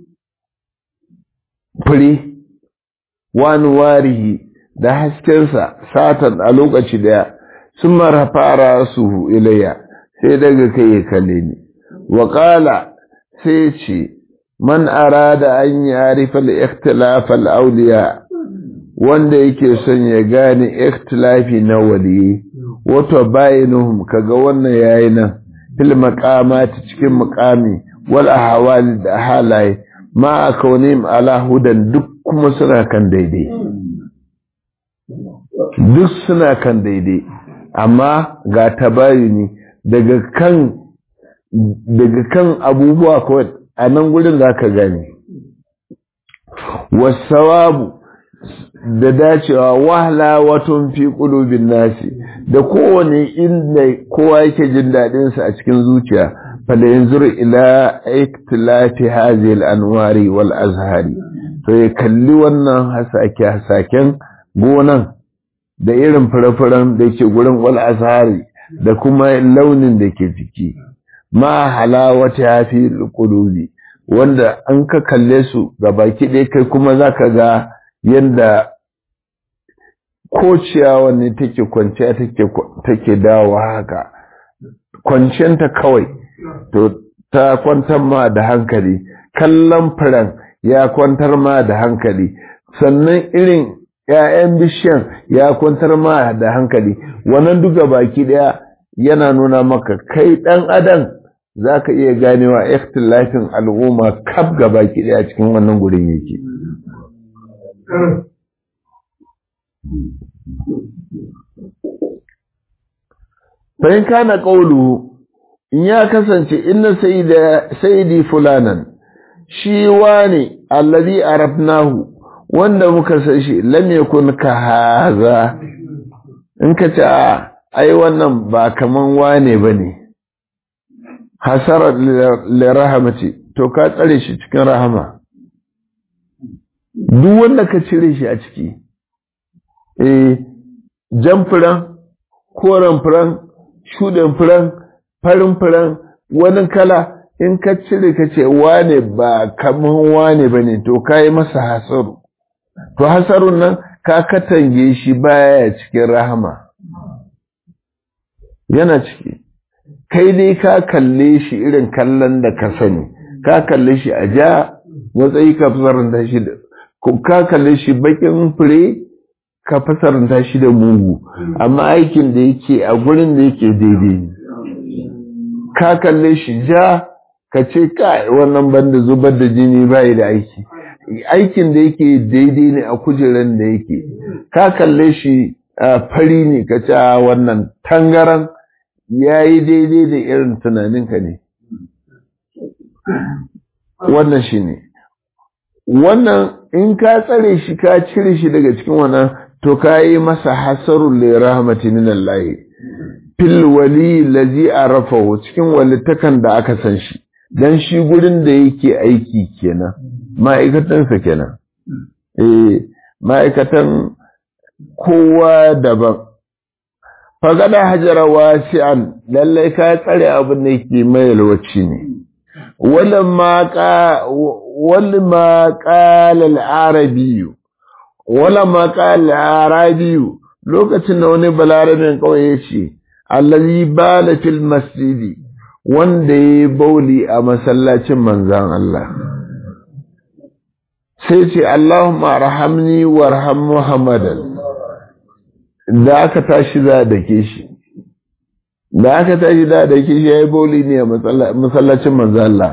fure wani warihi da haskensa satan a lokaci daya sun mara fara su ilayya sai daga kai ya kalle ni wa qala sai ce man arada an ya'rifa al-ikhtilaf al-awliya wanda yake son ya gane ikhtilafi na wali wato bayinuhum kaga wannan yayi nan fil maqamati cikin muqami wal ahwal da halaye ma kaunim ala hudan duk kuma suna kan daidai duk suna kan daidai amma ga tabayuni daga kan abubuwa kawai a nan gurin zaka gane wasawabu da dacewa wahla watun fi qulubin nasi da kowane inda kowa yake jin dadin sa a cikin zuciya fala yanzur ila iktilati hadhihi al-anwari wal azhari to ya kalli wannan hasaken gonan da irin furafuran da yake gurin wal azhari da kuma launin da ke ciki ma halawati hafi qulubi wanda an ka kalle su gabaki ɗaya kai kuma zaka ga yanda ko ciyawa ne take kwanciya take dawo haka kwanciyanta kawai to ta kwantar ma da hankali kallon furen ya kwantar ma da hankali sannan irin ‘ya'yan bishiyan ya kwantar ma da hankali wannan duka baki ɗaya yana nuna maka kai ɗan adam za ka iya ganewa ikhtilafin al'umma kaf ga baki ɗaya cikin wannan gurin yake fahim kana ƙaulu in ya kasance inna sayidi fulanan shi wane allazi arafnahu wanda muka san shi lam yakun ka haza in ka ce ai wannan ba kaman wane bane hasara li rahmati to ka tsare shi cikin rahama duk wanda ka cire shi a ciki jan furan koren furan shuɗin furan farin furan wani kala in ka cire ka ce wane ba kaman wane ba ne to ka yi masa hasaru to hasarun nan ka katange shi baya cikin rahama yana ciki kai dai ka kalle shi irin kallon da ka sani ka kalle shi a ja matsayi ka fasaranta shi da ka kalle shi bakin fure ka fasaranta shi da mugu amma aikin da yake a gurin da yake daidai ka kalle shi ja ka ce kai wannan banda zubar da jini bai da aiki aikin da yake daidai ne a kujeran da yake ka kalle shi fari ne ka ce wannan tangaran yayi daidai da irin tunaninka ne wannan shine wannan in ka tsare shi ka cire shi daga cikin wannan to ka yi masa hasarun li rahmati min Allah fil wali lazi arafahu cikin walitakan da aka san shi dan shi gurin da yake aiki kenan ma'aikatansa kenan ma'aikatan kowa daban fagada hajara wasi'an lallai ka tsare abin da yake mai yalwaci ne wala ma qala al-arabi lokacin da wani balarabin kawai yace allazi bala fil masjidi wanda yayi bauli a masallacin manzon Allah sai ce Allahumma arhamni warham Muhammadan da aka tashi za da ke shi yayi bauli ne a masallacin manzon Allah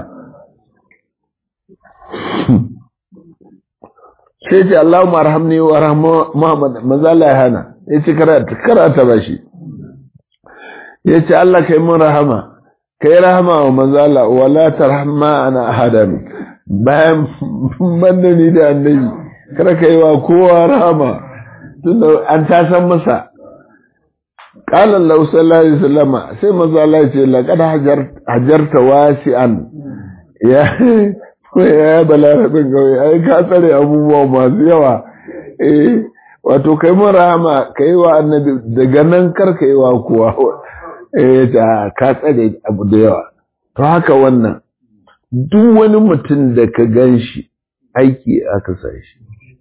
sai ce Allahumma arhamni warham Muhammadan manzon Allah ya hana yace karata bashi yace Allah kai mun rahama kai rahama wa manzo Allah wala tarhamma ana ahadan bayan mandani da annabi kada kai wa kowa rahama tunda an ta san masa qala Allah sallallahu alaihi wasallam sai manzo Allah ya ce laqad hajarta wasi'an ya balarabin gawai ai ka tsare abubuwa masu yawa wato kai mun rahama kai wa annabi daga nan kar kai wa kowa ta ka tsare abu da yawa to haka wannan duk wani mutum da ka ganshi aiki aka sa shi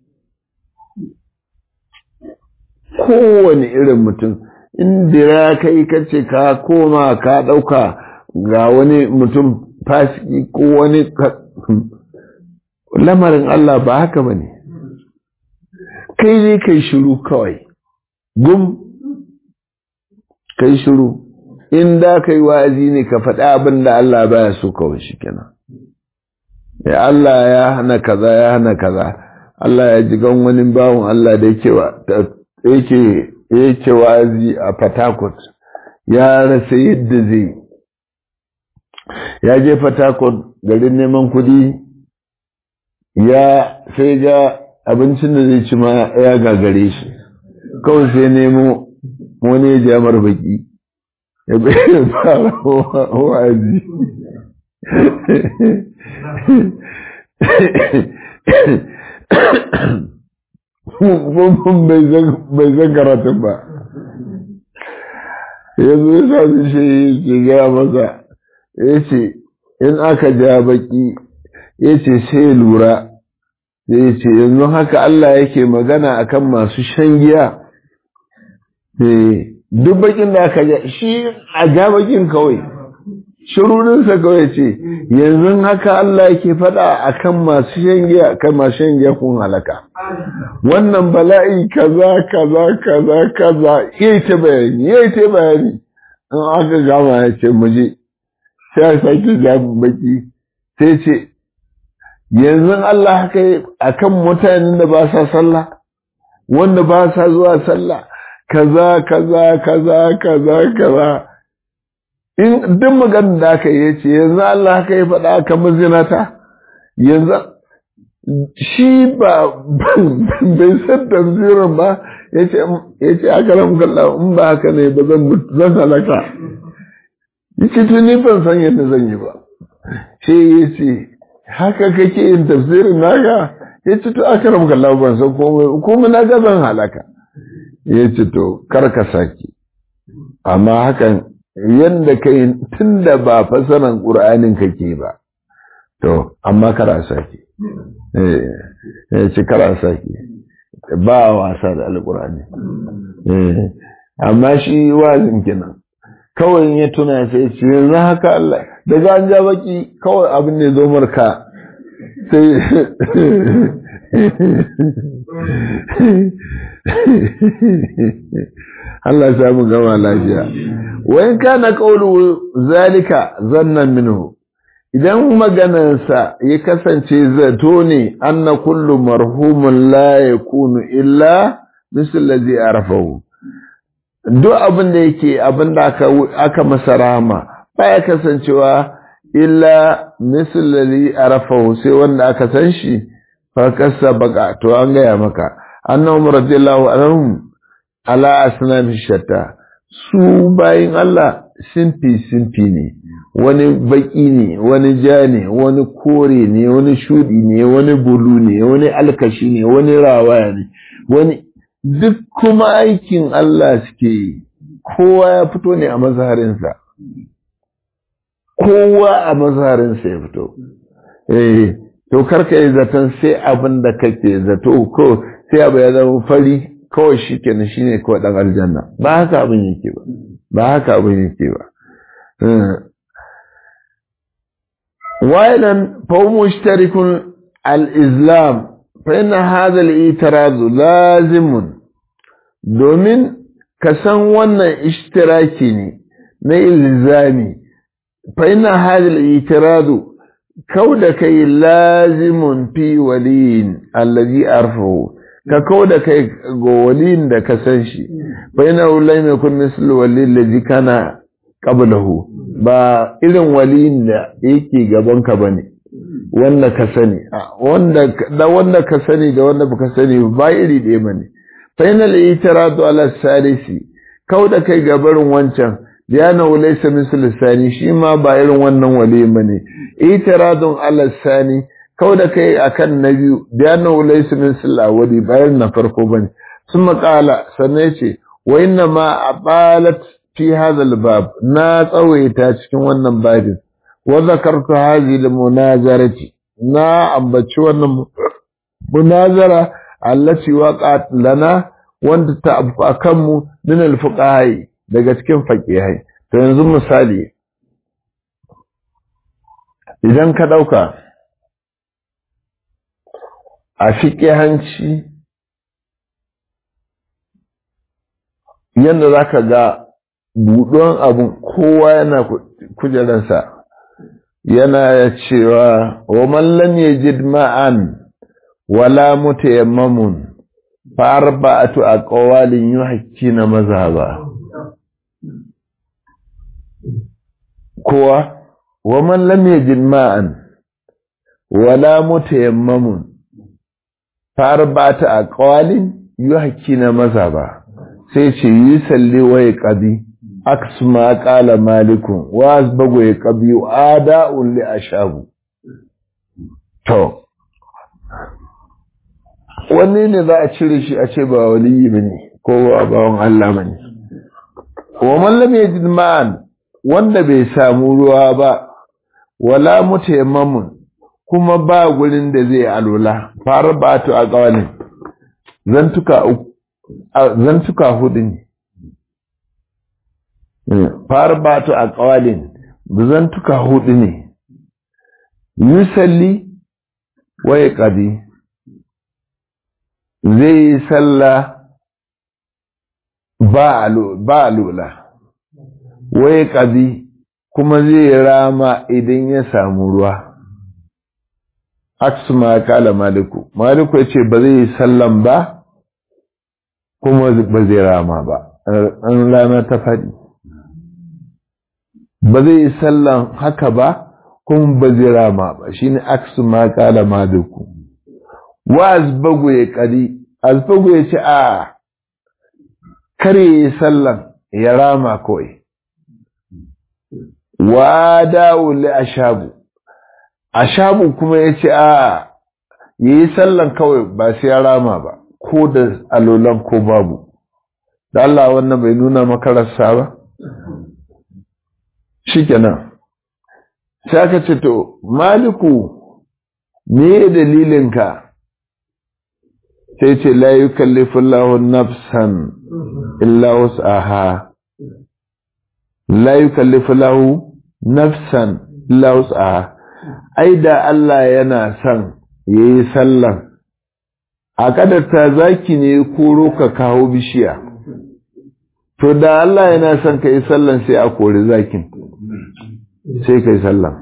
kowane irin mutum indira kai kace ka koma ka dauka ga wani mutum fasiki ko wani lamarin Allah ba haka bane kai ne kai shiru kawai kai shiru in da kai wa'azi ne ka faɗa abin da Allah baya so kawai shikenan ya Allah ya hana kaza Allah ya ji gan wani bawon Allah da yake wa'azi a Fatakot ya rasa yadda zai ya je Fatakot garin neman kudi ya sai ga abincin da zai ci ma ya gagare shi kawai sai nemo wani ya jamar baki ya bayyana fara wa'azi bai zan karatun ba yanzu ya sami shi ke gaya masa ya ce in aka ja baki ya ce sai lura ya ce yanzu haka Allah yake magana akan masu shan giya duk bakin da aka ja shi a ja bakin kawai shirurinsa kawai ce yanzu haka Allah yake faɗa akan masu shan giya kan masu shan giya kun halaka wannan bala'i kaza yayi ta bayani an aka gama ya ce muje sai sake ja baki sai ce yanzu Allah haka akan mutanen da ba sa sallah wanda ba sa zuwa sallah kaza in duk maganin da aka yi ce yanzu Allah haka ya faɗa aka mazinata yanzu shi ba bai san tafsirin ba ya ce aka ramkalla in ba haka ne ba zan halaka ya ce tuni ban san yadda zan yi ba shi ya ce haka kake yin tafsirin naka ya ce to aka ramkalla ban san komai na ga zan halaka ya ce to karka sake amma hakan yadda kai tun da ba fasaran ƙur'anin kake ba to amma kara sake ya ce kara sake ba wasa da alƙur'ani amma shi wazin kenan kawai ya tuna sai ce yanzu haka Allah daga an ja baki kawai abin ne zo marka sai Allah ya samu gama lafiya wayan kana qawlu zalika zannan minhu idan maganarsa ya kasance zato ne anna kullu marhumun la yakunu illa misal ladhi arafahu duk abin da yake abin da aka masa rahama baya kasancewa illa misal ladhi arafahu sai wanda aka san shi fa kasabaka to an gaya maka annahum radiyallahu anhum ala asnami shatta su bayin Allah simfi ne, wani baki ne, wani ja ne, wani kore ne, wani shudi ne, wani bulu ne, wani alkashi ne, wani rawaya ne, wani duk kuma aikin Allah suke yi, kowa ya fito ne a mazharinsa, kowa a mazharinsa ya fito. To karka yi zaton sai abin da kake zato ko sai abu ya zama fari kawai shi kenan shi ne kawai ɗan aljanna, ba haka abin yake ba, ba haka abin yake ba. وأيضا فهو مشترك الإسلام فإن هذا الاعتراض لازم دومين كسان وانا اشتراكيني na ilzami فإن هذا الاعتراض كودك لازم في ولي الذي أعرفه ككودك ولين da ka san shi فإنه لم يكن مثل ولي الذي كان قبله ba irin waliyin da yake gabanka bane wanda ka sani wanda ka sani da wanda baka sani ba iri ɗaya bane final itiradu ala salisi kauda kai gabarin wancan yana laysa misal sani shi ma ba irin wannan waliyin bane itiradun ala sani kauda kai akan na biyu yana laysa misal awali bayan na farko bane summa qala sannan yace wa inna ma abalat في هذا الباب نا تسويتا cikin wannan babin wa zakartu hadhihi almunazarati na ambaci wannan munazara allati waqat lana wanda ta akan mu min alfuqaha daga cikin faqihai to yanzu misali idan ka dauka a fiqihanci yanda zaka ga buɗon abun kowa yana kujeransa yana cewa wa man lam yajid ma'an wala mutayammamun fa arba'atu aqwalin yuhakkina mazhaba kowa wa man lam yajid ma'an wala mutayammamun fa arba'atu aqwalin yuhakkina mazhaba sai ce yi salli wa yaqbi عكس ما قال مالك واسبغ يقبي عداء لاشاب to wanne ne za a cire shi a ce ba waliyi bane ko ba bawon Allah bane wa man lam yajid ma'an wanda bai samu ruwa ba wala mutayammamun kuma ba gurin da zai alula farbatu a qawlin zantuka hudu ne farbatu a ƙawalin bizantuka hudu ne yusalli wa ya ƙadi zai yi salla ba lula wa ya ƙadi kuma zai rama idan ya samu ruwa aksu ma kala maliku ya ce ba zai yi sallan ba kuma ba zai rama ba an rana ta faɗi ba zai yi sallan haka ba kuma ba zai rama ba shine aksu ma kala maliku wa azbagu ya kadi azbagu ya ce a kare yi sallan ya rama kawai wa dawo li ashabu kuma ya ce a yi sallan kawai ba sai ya rama ba ko da alolan ko babu da Allah wannan bai nuna maka rassa ba shikenan sai aka ce to maliku me dalilinka sai ce la yukallifu Allahu nafsan illa wus'aha la yukallifu Allahu nafsan illa wus'aha ai da Allah yana son yayi sallan a kadarta zaki ne koro ka kawo bishiya to da Allah yana son kai sallan sai a kori zakin sai kai sallan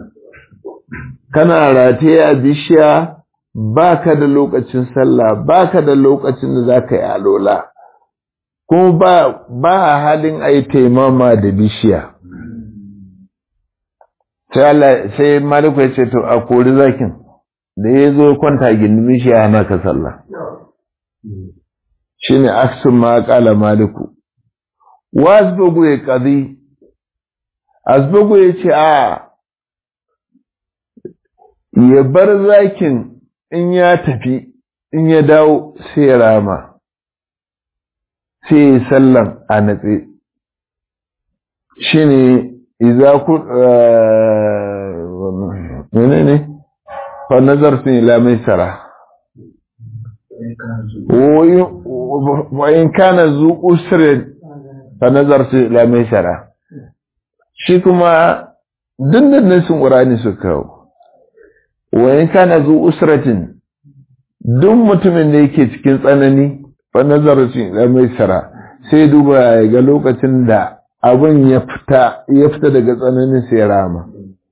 kana rataye a bishiya baka da lokacin sallah baka da lokacin da zaka yi alola kuma ba halin ayi taimama da bishiya sai maliku ya ce to a kori zakin da ya zo kwanta gindin bishiya na ka sallah shine aksun ma kala maliku wa asbagu ya qadi asbagu ya ce ya bar zakin in ya tafi in ya dawo sai ya rama sai ya sallan a natse shine idza ku menene fa nazartu ila maisara wa in kana zu usrin fa nazartu ila maisara shi kuma dindan sun qur'ani su kawo wa in kana zu usratin duk mutumin da yake cikin tsanani fa nazartu ila maisara sai duba ya ga lokacin da abin ya fita daga tsananin sai rama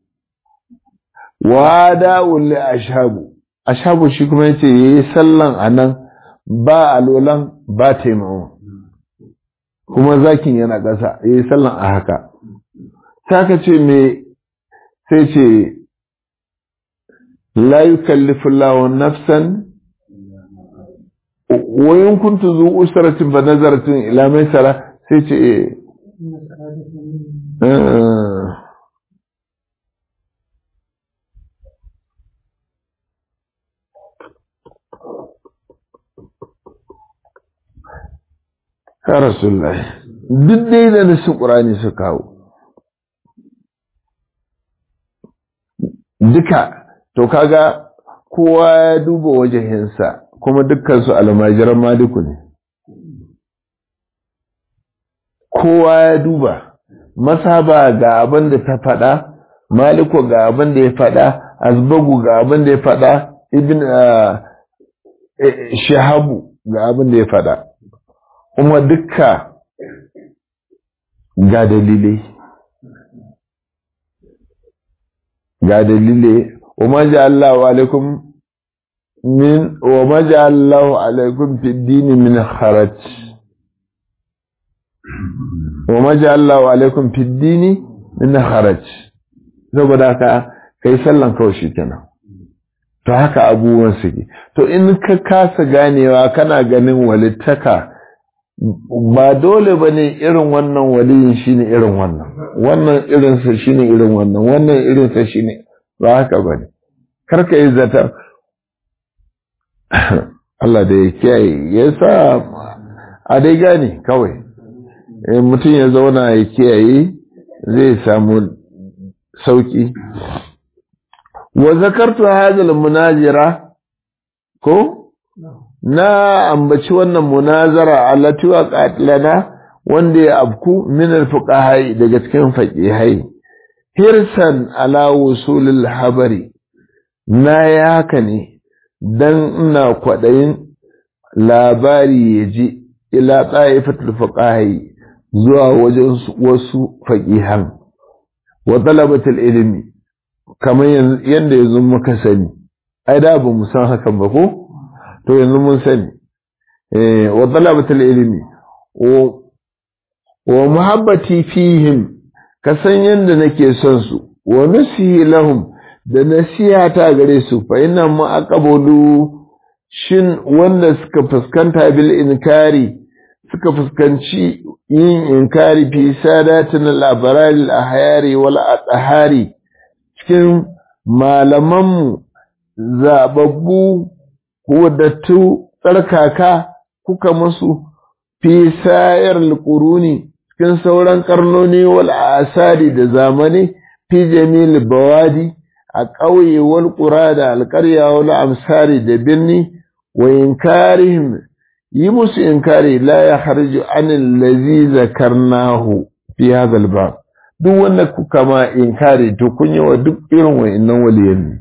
wa da'ul li ashabu shi kuma yace yayi sallan anan ba alolan ba taimawa kuma zakin yana ƙasa yayi sallan a haka saka ce me sai ce la yukallifu Allahu nafsan wa in kuntu zu usratin fa nazaratin ila maisara sai ce ya Rasulullahi duk dai da nasu ƙurani su kawo duka to kaga kowa ya duba wajahinsa kuma dukkansu almajiran maliku ne kowa ya duba masaba ga abin da ta faɗa maliku ga abin da ya faɗa azbagu ga abin da ya faɗa ibn shahabu ga abin da ya faɗa kuma dukka ga dalilai wa ma ja'allahu alaikum fi dini min kharaj wa ma ja'allahu alaikum fi dini min kharaj saboda haka kai sallan kawai shi kenan to haka abubuwan suke to in ka kasa ganewa kana ganin walittaka ba dole bane irin wannan waliyin shine irin wannan irinsa shine irin wannan irinsa shine ba haka bane karka yi zata Allah da ya kiyaye yasa a dai gane kawai mutum ya zauna ya kiyaye zai samu sauki wa zakartu hadal munazira ko na ambaci wannan munazara allati wa qatlana wanda ya abku min al-fuqaha daga cikin faqihai hirsan ala wusulil habari na yaka ne dan ina kwadayin labari yaji ila ta'ifatul fuqaha zuwa wajen wasu faqihan wa talabatul ilmi kamar yanda yanzu muka sani ai da ba mu san hakan ba ko to yanzu mun sani wa talabatul ilmi wa muhabbati fihim kasan yanda nake son su wa nasihi lahum da nasihata gare su fa inna ma aqabulu shin wanda suka fuskanta bil inkari suka fuskanci yin inkari fi sadatin al-abrar al-ahyari wal athari cikin malamanmu zababbu wadattu tsarkaka kuka musu fi sayar al-quruni cikin sauran karnoni wal asadi da zamani fi jamil bawadi a ƙauye wal qura da alƙarya wal amsari da birni wa inkarihim yi musu inkari la ya harju anil ladzi zakarnahu fi hadha al-bab duk wanda kuka ma inkari to kun yi wa duk irin wa'annan waliyan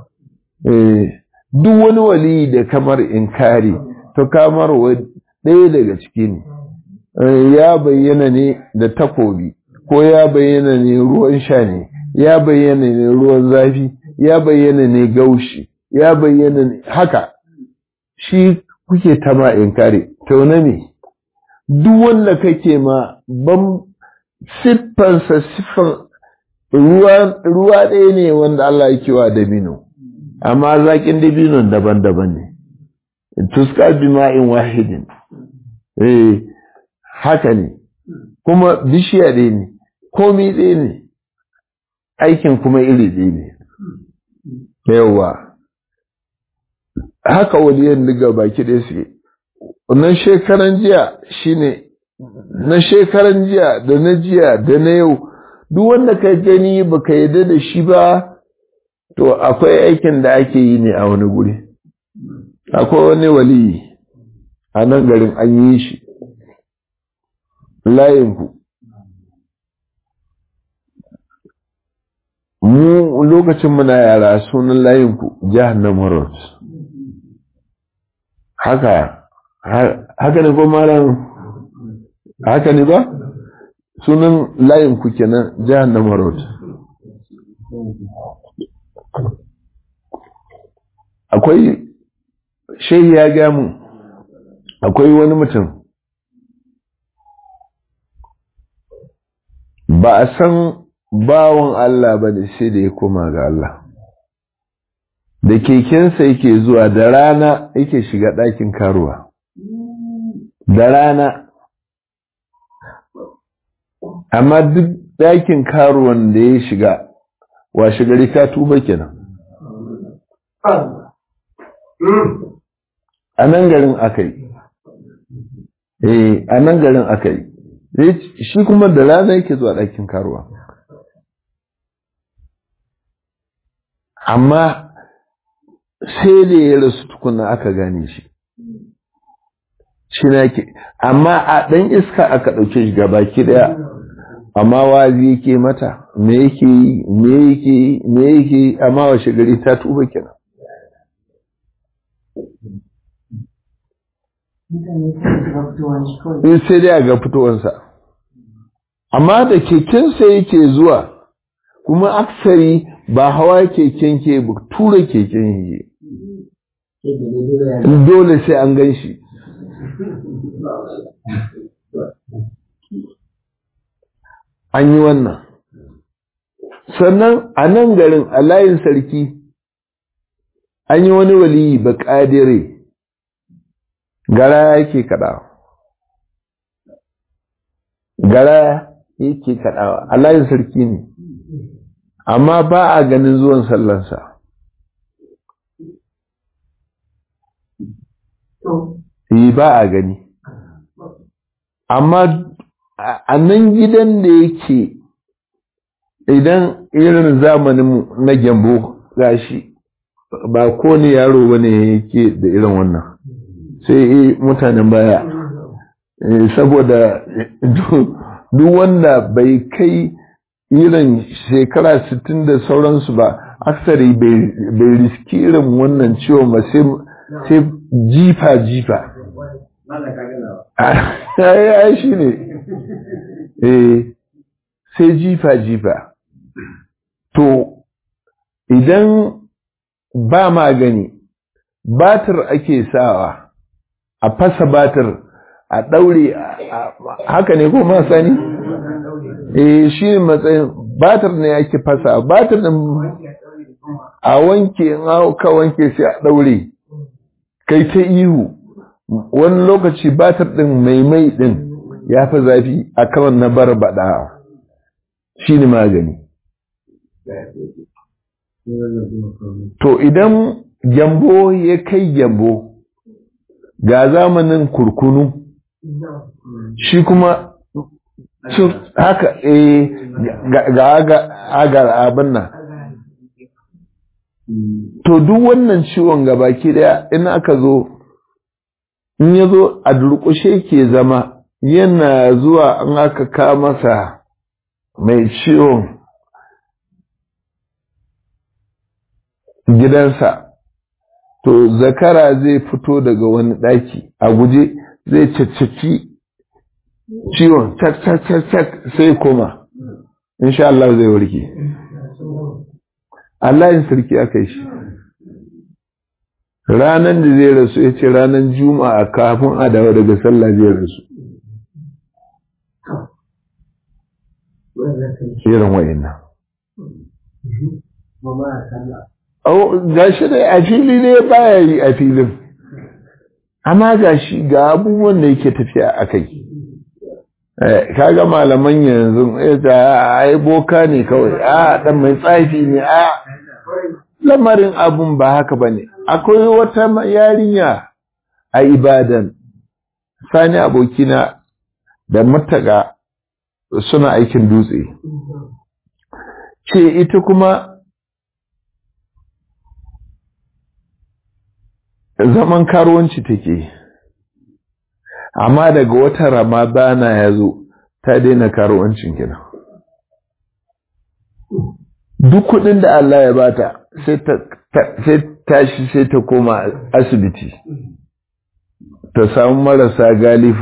duk wani wali da kamar inkari to kamar ɗaya daga ciki ne ya bayyana ne da takobi ko ya bayyana ne ruwan sha ne ya bayyana ne ruwan zafi ya bayyana ne gaushi ya bayyana ne haka shi kuke ta ma inkari to na me duk wanda kake ma ban siffansa siffan ruwa ɗaya ne wanda Allah yake wa dabino amma zakin dabinon daban-daban ne tuska bima'in wahidin haka ne kuma bishiya ɗaya ne komi ɗaya ne aikin kuma iri ɗaya ne yawa haka waliyan daga baki ɗaya suke na shekaran jiya shine na shekaran jiya da na jiya da na yau duk wanda ka gani baka yarda da shi ba to akwai aikin da ake yi ne a wani guri akwai wani wali a nan garin an yi shi layinku mu lokacin muna yara sunan layinku jahannama road haka ne ko malam haka ne ba sunan layinku kenan jahannama road akwai shehi ya gamu akwai wani mutum ba a san bawan Allah ba da sai da ya koma ga Allah da kekensa yake zuwa da rana yake shiga ɗakin karuwa da rana amma duk ɗakin karuwan da ya shiga washe gari ka tuba kenan a nan garin aka yi a nan garin aka yi shi kuma da rana yake zuwa ɗakin karuwa amma sai da ya rasu tukuna aka gane shi na ke amma a ɗan iska aka ɗauke shi gabaki ɗaya amma wazi yake mata me yake yi amma washe gari ta tuba kenan sai dai a ga fitowansa amma da kekensa yake zuwa kuma aksari ba hawa keken ke ba tura keken yake dole sai an gan shi an yi wannan sannan a nan garin a layin sarki an yi wani waliyi ba ƙadire gara yake kaɗawa a layin sarki ne amma ba a ganin zuwan sallansa ba a gani amma a nan gidan da yake idan irin zamanin na gyambo gashi ba ko ne yaro bane yake da irin wannan sai mutanen baya saboda duk wanda bai kai irin shekara 60 da sauransu ba aksari bai riski irin wannan ciwon ba sai jifa ya shi ne sai jifa to idan ba magani batir ake sawa a fasa batir a ɗaure haka ne ko ma sani shi ne matsayin batir ne ake fasa batir ɗin a wanke in ka wanke sai a ɗaure kai ta ihu wani lokaci batir ɗin mai ɗin ya fi zafi a kan na barbaɗa shi ne magani to idan gyambo ya kai gyambo ga zamanin kurkunu shi kuma haka ga agar abin nan to duk wannan ciwon gabaki daya in aka zo in ya zo a durƙushe ke zama yana zuwa an aka ka masa mai ciwon gidansa to zakara zai fito daga wani ɗaki a guje zai caccaki ciwon cak sai koma insha Allah zai warke Allah yin sarki aka yi shi ranar da zai rasu ya ce ranar juma'a kafin a dawo daga sallah zai rasu irin wa'innan gashi dai a fili ne baya yi a filin amma gashi ga abubuwan da yake tafiya a kai kaga malaman yanzu ai boka ne kawai dan mai tsafi ne lamarin abun ba haka bane. Akwai wata yarinya a Ibadan, Sani abokina da Mataga suna aikin dutse, ce ita kuma zaman karuwanci take, amma daga wata Ramadana ya zo ta daina karuwancin kenan. Duk kudin da Allah ya bata sai tashi sai ta koma asibiti ta samu marasa galifu,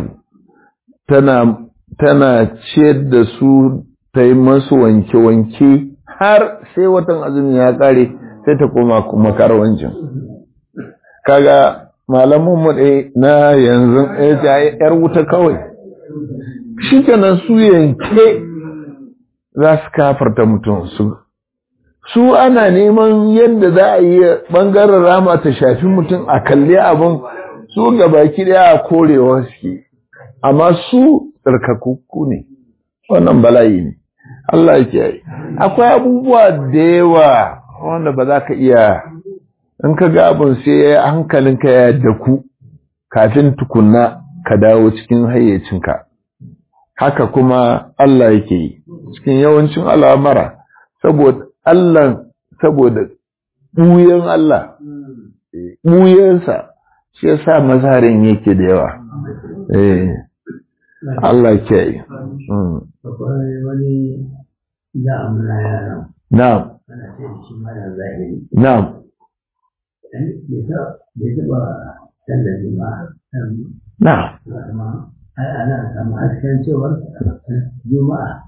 tana ciyar da su, ta yi masu wanke-wanke har sai watan azumi ya kare sai ta koma kuma karuwancin. Kaga malamin mu na yanzu yar wuta kawai, shi kenan su yanke za su kafarta mutum. Su ana neman yadda za a yi ɓangaren rama ta shafi mutum a kalli abin, su gabaki daya a korewa suke, amma su tsarkakukku ne. Wannan bala'i ne, Allah yake yi. Akwai abubuwa da yawa wanda ba za ka iya, in ka ga abin sai hankalinka ya daku kafin tukunna ka dawo cikin hayyacinka. Haka kuma Allah yake yi cikin yawancin al'amara, saboda ɓuyen Allah, ɓuyensa shi ya sa mazarin yake da yawa. Allah ke yi. Na'am. Na'am. Na'am. Ana samu hasken cewar Juma'a.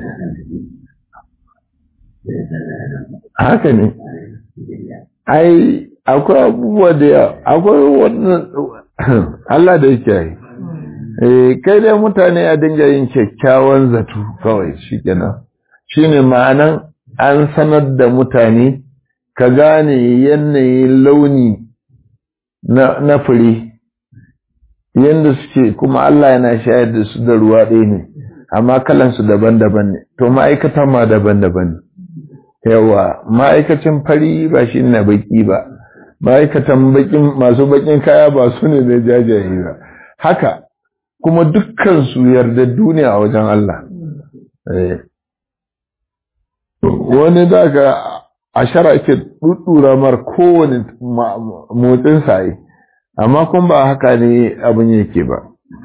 Haka ne. Ai, akwai abubuwa da yawa, akwai wannan Allah da yake yi. Kai dai mutane a dinga yin kyakkyawan zato kawai shi kenan. Shi ne ma'anan an sanar da mutane ka gane yanayin launi na fure, yadda suke, kuma Allah yana shayar da su da ruwa ɗaya ne, amma kalansu daban-daban ne, to ma'aikatan ma daban-daban ne. Yawa, ma'aikacin fari ba shi na baki ba, ma'aikatan masu bakin kaya ba su ne da jajaye ba. Haka, kuma dukkansu yardaddu ne a wajen Allah. Wani daga ashara ke ɗuɗɗura mar kowane motsin sa'e, amma kun ba haka ne abin yake ba.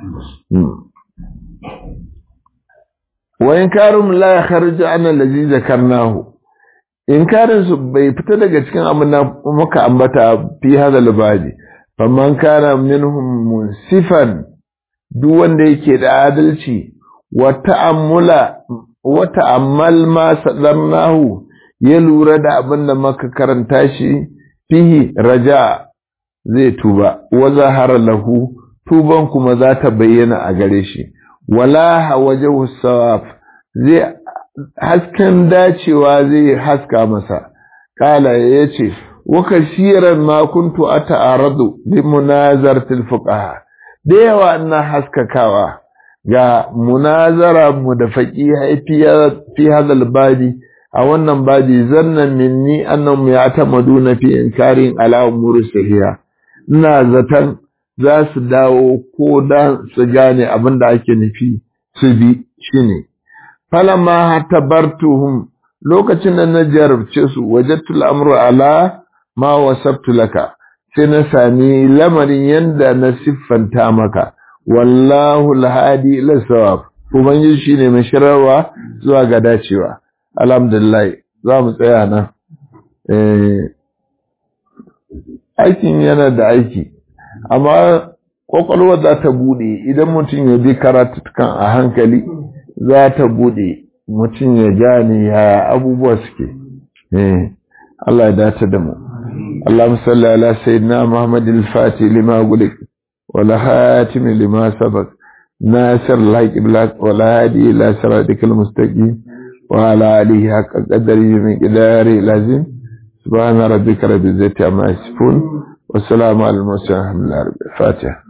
Wa in karum la ya kharja an allazi zakarnahu, inkarin su bai fita daga cikin abin da muka ambata fi hadal badi, faman kana minhum munsifan, duk wanda yake da adalci wa ta'ammal ma sadarnahu, ya lura da abin da muka karanta shi fihi raja, zai tuba, wa zahara lahu, tuban kuma za ta bayyana a gare shi, wala wajhu sawab, zai hasken dacewa zai haska masa. Kala yace wa kashiran ma kuntu ata'aradu bi munazaratil fuqaha, da yawa ina haskakawa ga munazara mu da faqihai fi hadal badi, a wannan badi, zannan minni annahum ya'tamaduna fi inkarin ala umuri sahiha, ina zaton za su dawo ko da su gane abin da ake nufi su bi. Shine falamma hatabartuhum, lokacin da na jarabce su, wajadtul amru ala ma wasabtu laka, sai na sami lamarin yanda na siffanta maka. Wallahu alhadi ila sawab, ubangiji shine mai shirarwa zuwa ga dacewa. Alhamdulillah, za mu tsaya nan. Aikin yana da aiki, amma kwakwalwa za ta bude idan mutum ya bi karatukan a hankali, za ta bude mutum ya gane ya abubuwa suke. Allah ya dace da mu. Allahumma salli ala sayyidina Muhammad al-Fatih lima gulik wal hatim lima sabaq nasir al-haq bil wal hadi ila siratikal mustaqim wa ala alihi haqqa qadri min qidari lazim. Subhana rabbika rabbil izzati amma yasifun wa salamun alal mursalin. Alhamdulillah. Fatiha.